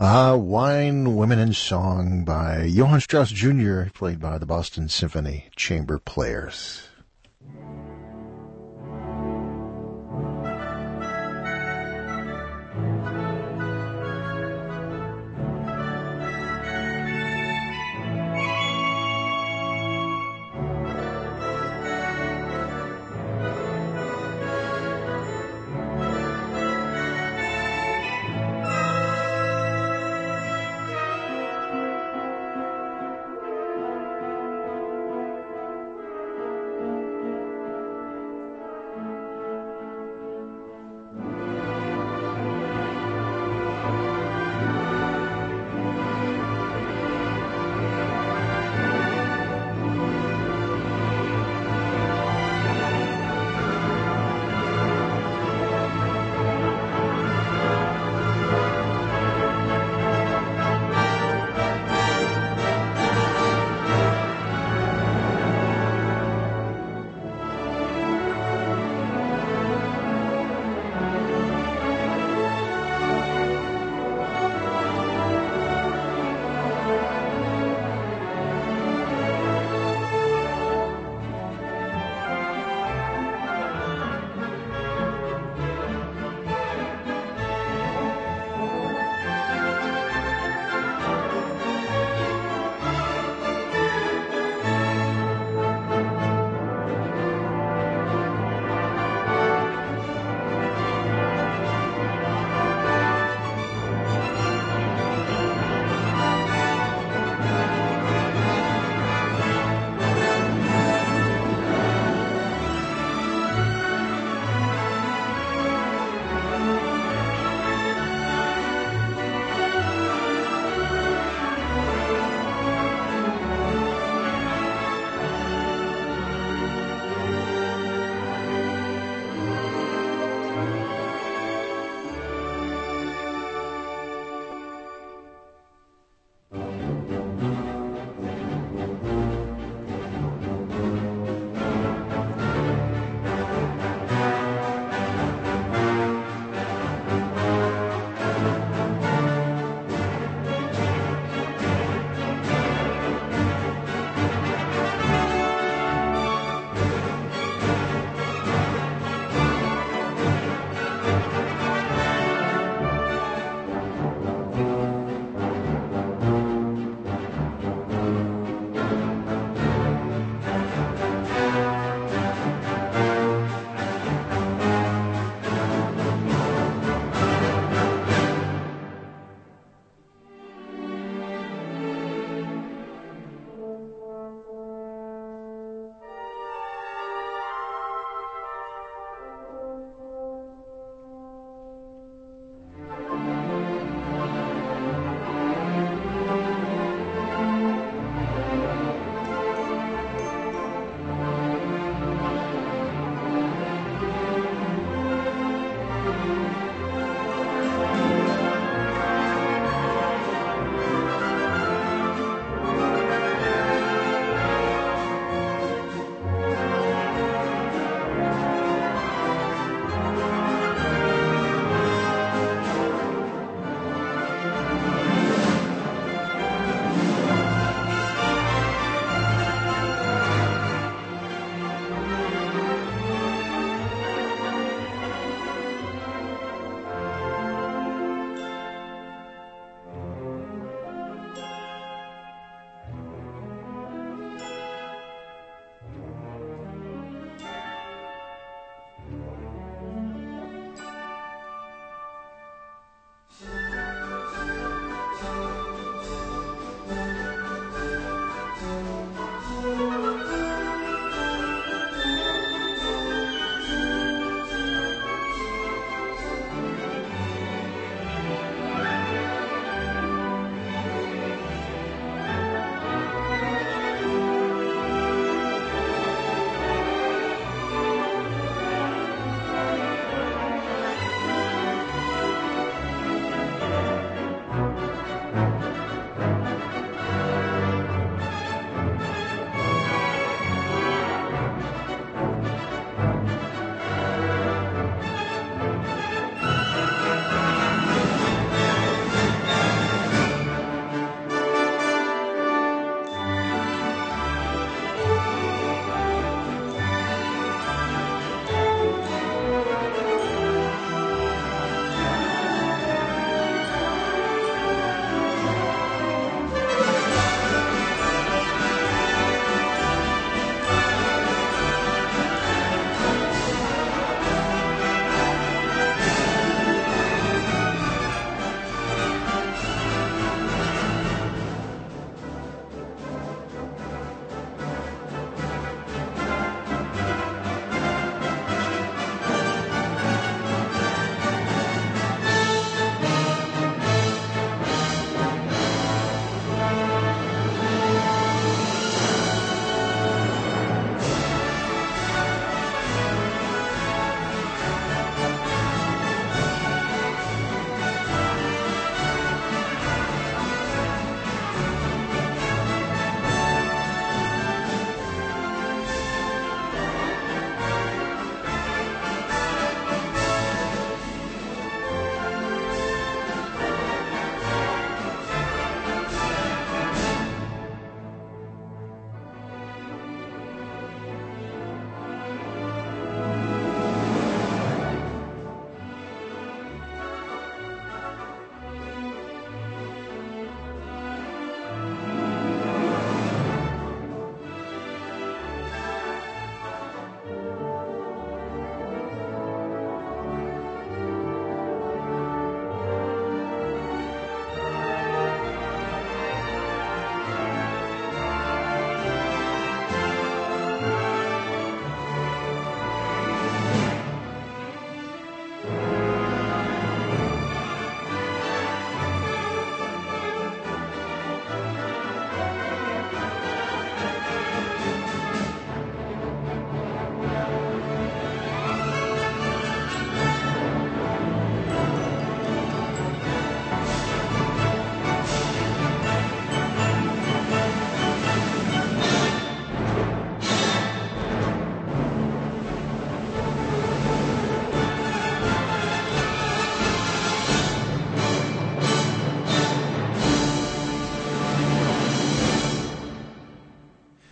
Wine, Women, and Song by Johann Strauss Jr., played by the Boston Symphony Chamber Players.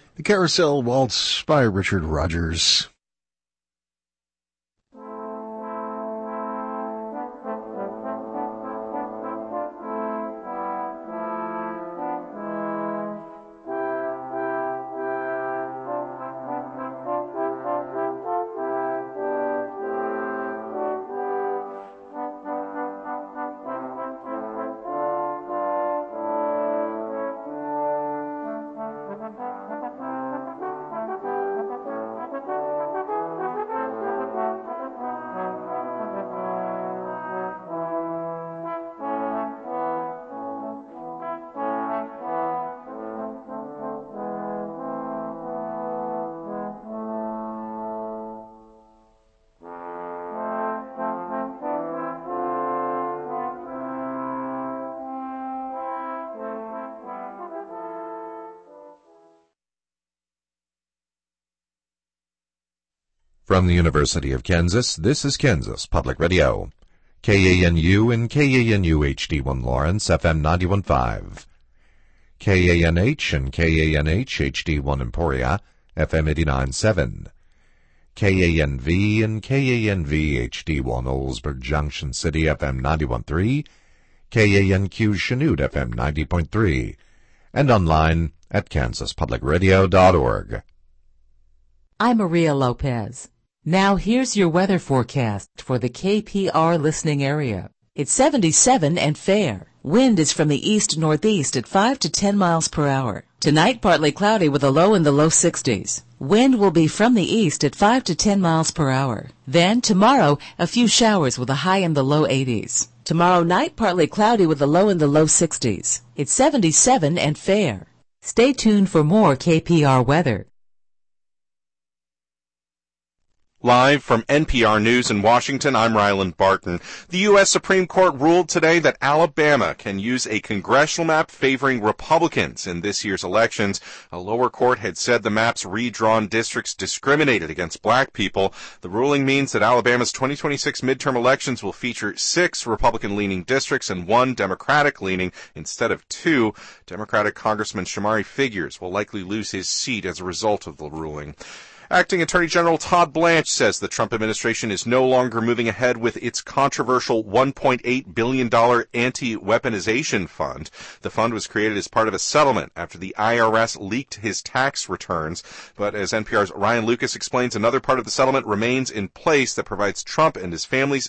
The Carousel Waltz by Richard Rodgers. From the University of Kansas, this is Kansas Public Radio. KANU and KANU HD1 Lawrence, FM 91.5. KANH and KANH HD1 Emporia, FM 89.7. KANV and KANV HD1 Oldsburg Junction City, FM 91.3. KANQ Chanute, FM 90.3. And online at kansaspublicradio.org. I'm Maria Lopez. Now here's your weather forecast for the KPR listening area. It's 77 and fair. Wind is from the east-northeast at 5 to 10 miles per hour. Tonight, partly cloudy with a low in the low 60s. Wind will be from the east at 5 to 10 miles per hour. Then, tomorrow, a few showers with a high in the low 80s. Tomorrow night, partly cloudy with a low in the low 60s. It's 77 and fair. Stay tuned for more KPR weather. Live from NPR News in Washington, I'm Ryland Barton. The U.S. Supreme Court ruled today that Alabama can use a congressional map favoring Republicans in this year's elections. A lower court had said the map's redrawn districts discriminated against black people. The ruling means that Alabama's 2026 midterm elections will feature 6 Republican-leaning districts and 1 Democratic-leaning instead of 2. Democratic Congressman Shamari Figures will likely lose his seat as a result of the ruling. Acting Attorney General Todd Blanche says the Trump administration is no longer moving ahead with its controversial $1.8 billion anti-weaponization fund. The fund was created as part of a settlement after the IRS leaked his tax returns. But as NPR's Ryan Lucas explains, another part of the settlement remains in place that provides Trump and his family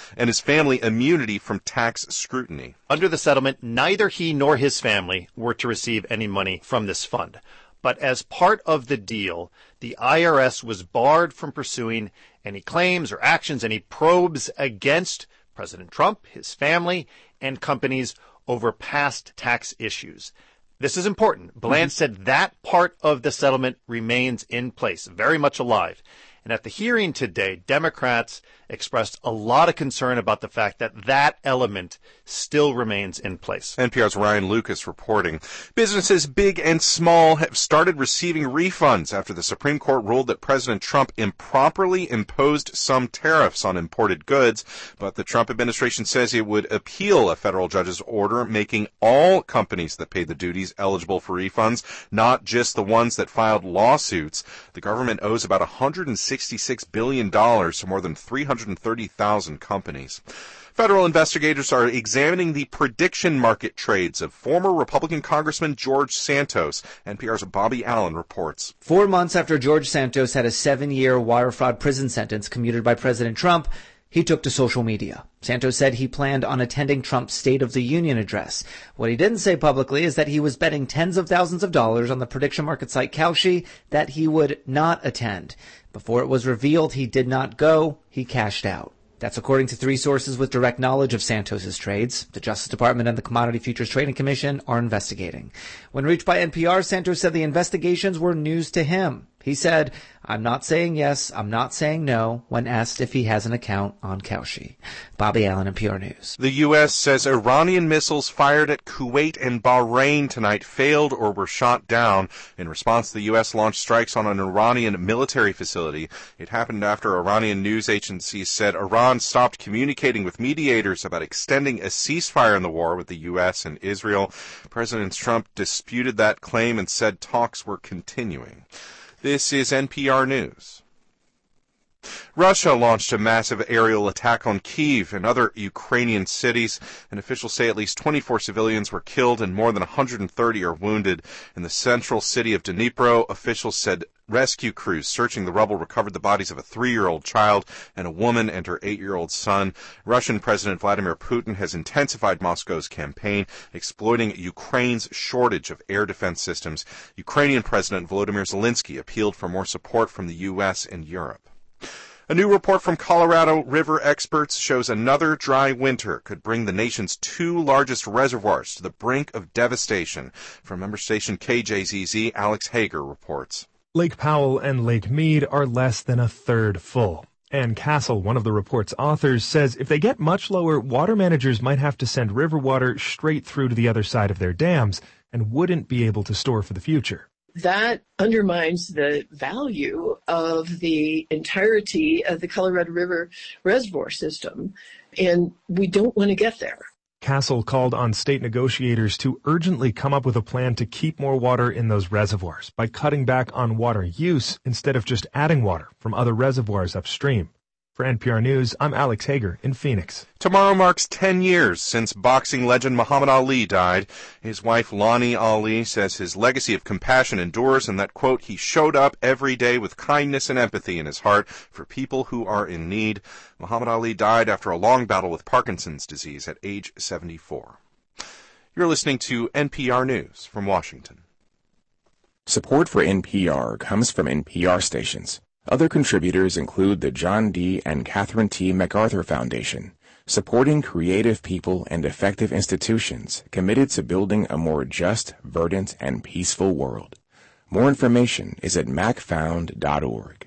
immunity from tax scrutiny. Under the settlement, neither he nor his family were to receive any money from this fund. But as part of the deal, the IRS was barred from pursuing any claims or actions, any probes against President Trump, his family, and companies over past tax issues. This is important. Blanche said that part of the settlement remains in place, very much alive. And at the hearing today, Democrats expressed a lot of concern about the fact that that element still remains in place. NPR's Ryan Lucas reporting. Businesses big and small have started receiving refunds after the Supreme Court ruled that President Trump improperly imposed some tariffs on imported goods. But the Trump administration says it would appeal a federal judge's order making all companies that pay the duties eligible for refunds, not just the ones that filed lawsuits. The government owes about $166 billion to more than 330,000 companies. Federal investigators are examining the prediction market trades of former Republican Congressman George Santos. NPR's Bobby Allen reports. 4 months after George Santos had a 7-year wire fraud prison sentence commuted by President Trump, he took to social media. Santos said he planned on attending Trump's State of the Union address. What he didn't say publicly is that he was betting tens of thousands of dollars on the prediction market site Kalshi that he would not attend. Before it was revealed he did not go, he cashed out. That's according to 3 sources with direct knowledge of Santos's trades. The Justice Department and the Commodity Futures Trading Commission are investigating. When reached by NPR, Santos said the investigations were news to him. He said, "I'm not saying yes, I'm not saying no," when asked if he has an account on Kalshi. Bobby Allen, NPR News. The U.S. says Iranian missiles fired at Kuwait and Bahrain tonight failed or were shot down. In response, the U.S. launched strikes on an Iranian military facility. It happened after Iranian news agencies said Iran stopped communicating with mediators about extending a ceasefire in the war with the U.S. and Israel. President Trump disputed that claim and said talks were continuing. This is NPR News. Russia launched a massive aerial attack on Kyiv and other Ukrainian cities, and officials say at least 24 civilians were killed and more than 130 are wounded. In the central city of Dnipro, officials said rescue crews searching the rubble recovered the bodies of a 3-year-old child and a woman and her 8-year-old son. Russian President Vladimir Putin has intensified Moscow's campaign, exploiting Ukraine's shortage of air defense systems. Ukrainian President Volodymyr Zelensky appealed for more support from the U.S. and Europe. A new report from Colorado River experts shows another dry winter could bring the nation's 2 largest reservoirs to the brink of devastation. From member station KJZZ, Alex Hager reports. Lake Powell and Lake Mead are less than a third full. Ann Castle, one of the report's authors, says if they get much lower, water managers might have to send river water straight through to the other side of their dams and wouldn't be able to store for the future. That undermines the value of the entirety of the Colorado River reservoir system, and we don't want to get there. Castle called on state negotiators to urgently come up with a plan to keep more water in those reservoirs by cutting back on water use instead of just adding water from other reservoirs upstream. For NPR News, I'm Alex Hager in Phoenix. Tomorrow marks 10 years since boxing legend Muhammad Ali died. His wife Lonnie Ali says his legacy of compassion endures and that, quote, he showed up every day with kindness and empathy in his heart for people who are in need. Muhammad Ali died after a long battle with Parkinson's disease at age 74. You're listening to NPR News from Washington. Support for NPR comes from NPR stations. Other contributors include the John D. and Catherine T. MacArthur Foundation, supporting creative people and effective institutions committed to building a more just, verdant, and peaceful world. More information is at macfound.org.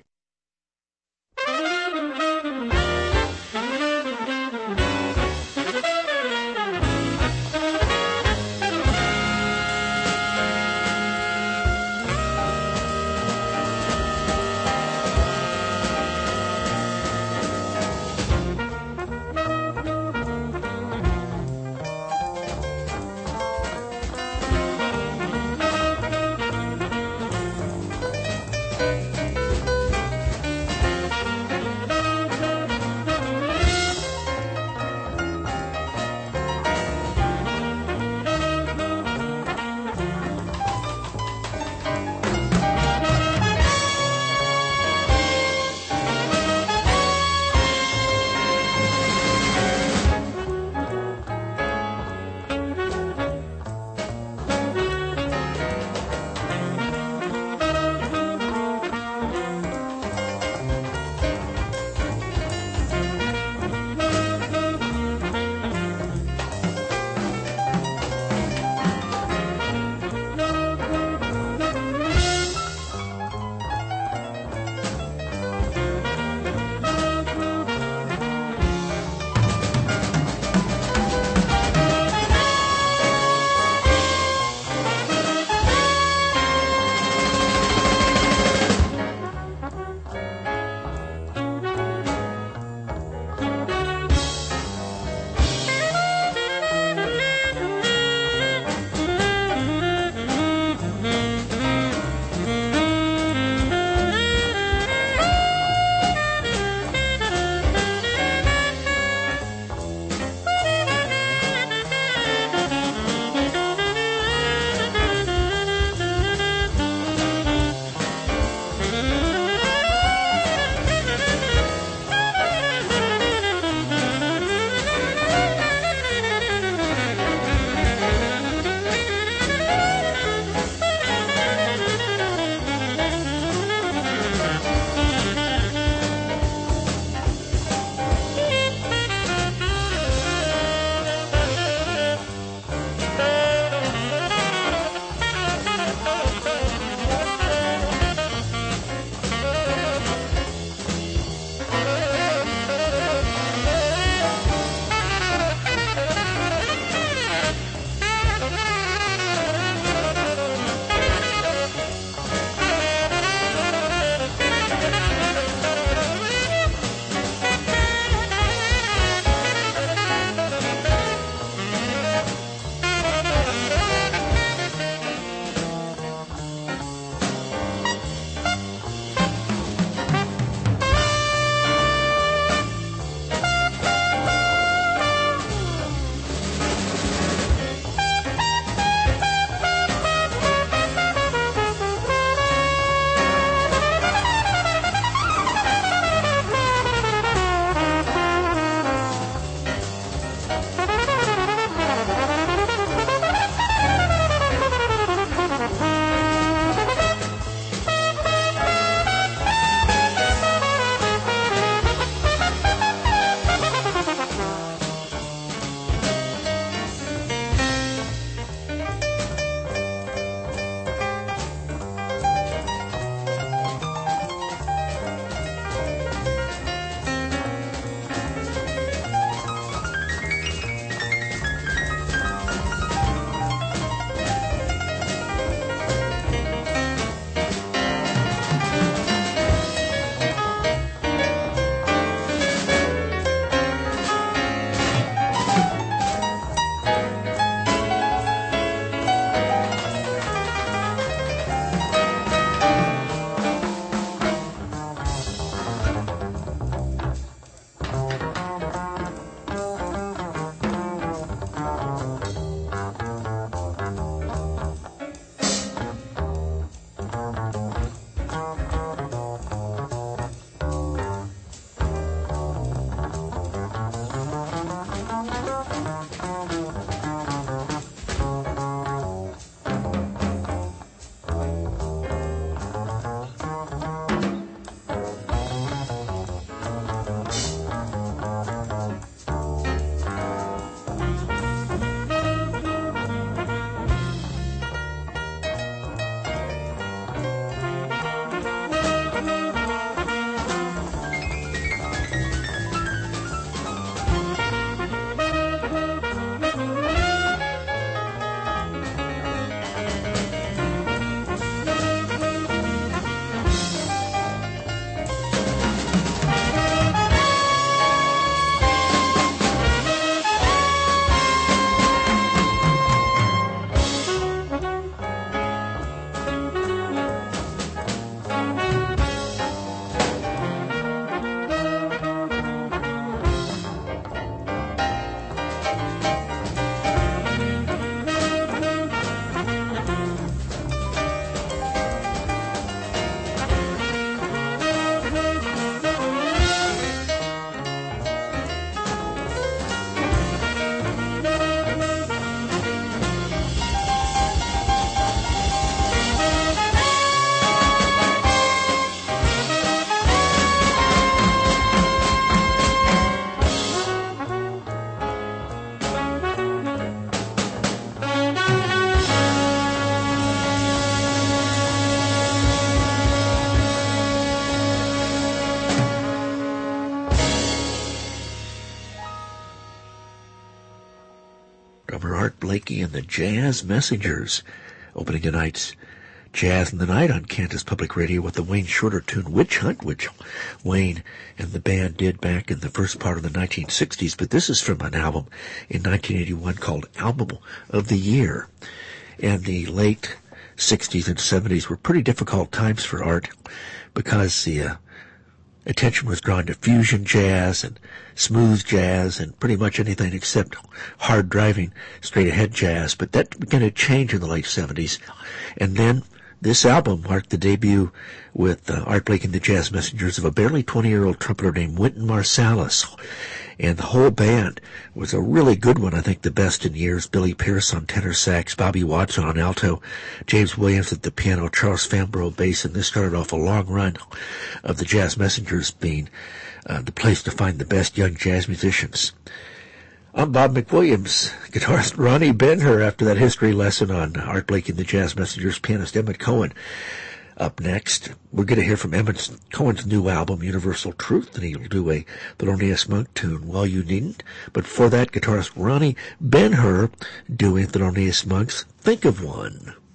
Blakey and the Jazz Messengers, opening tonight's Jazz in the Night on Kansas Public Radio with the Wayne Shorter tune Witch Hunt, which Wayne and the band did back in the first part of the 1960s. But this is from an album in 1981 called Album of the Year. And the late 60s and 70s were pretty difficult times for Art because the attention was drawn to fusion jazz and smooth jazz and pretty much anything except hard driving, straight ahead jazz. But that began to change in the late 70s. And then this album marked the debut with Art Blakey and the Jazz Messengers of a barely 20-year-old trumpeter named Wynton Marsalis. And the whole band was a really good one, I think the best in years. Billy Pierce on tenor sax, Bobby Watson on alto, James Williams at the piano, Charles Fambrough bass, and this started off a long run of the Jazz Messengers being the place to find the best young jazz musicians. I'm Bob McWilliams, guitarist Ronnie Ben-Hur after that history lesson on Art Blakey and the Jazz Messengers, pianist Emmett Cohen. Up next, we're going to hear from Emmett Cohen's new album, Universal Truth, and he'll do a Thelonious Monk tune, Well You Needn't. But for that, guitarist Ronnie Ben-Hur doing Thelonious Monk's Think of One.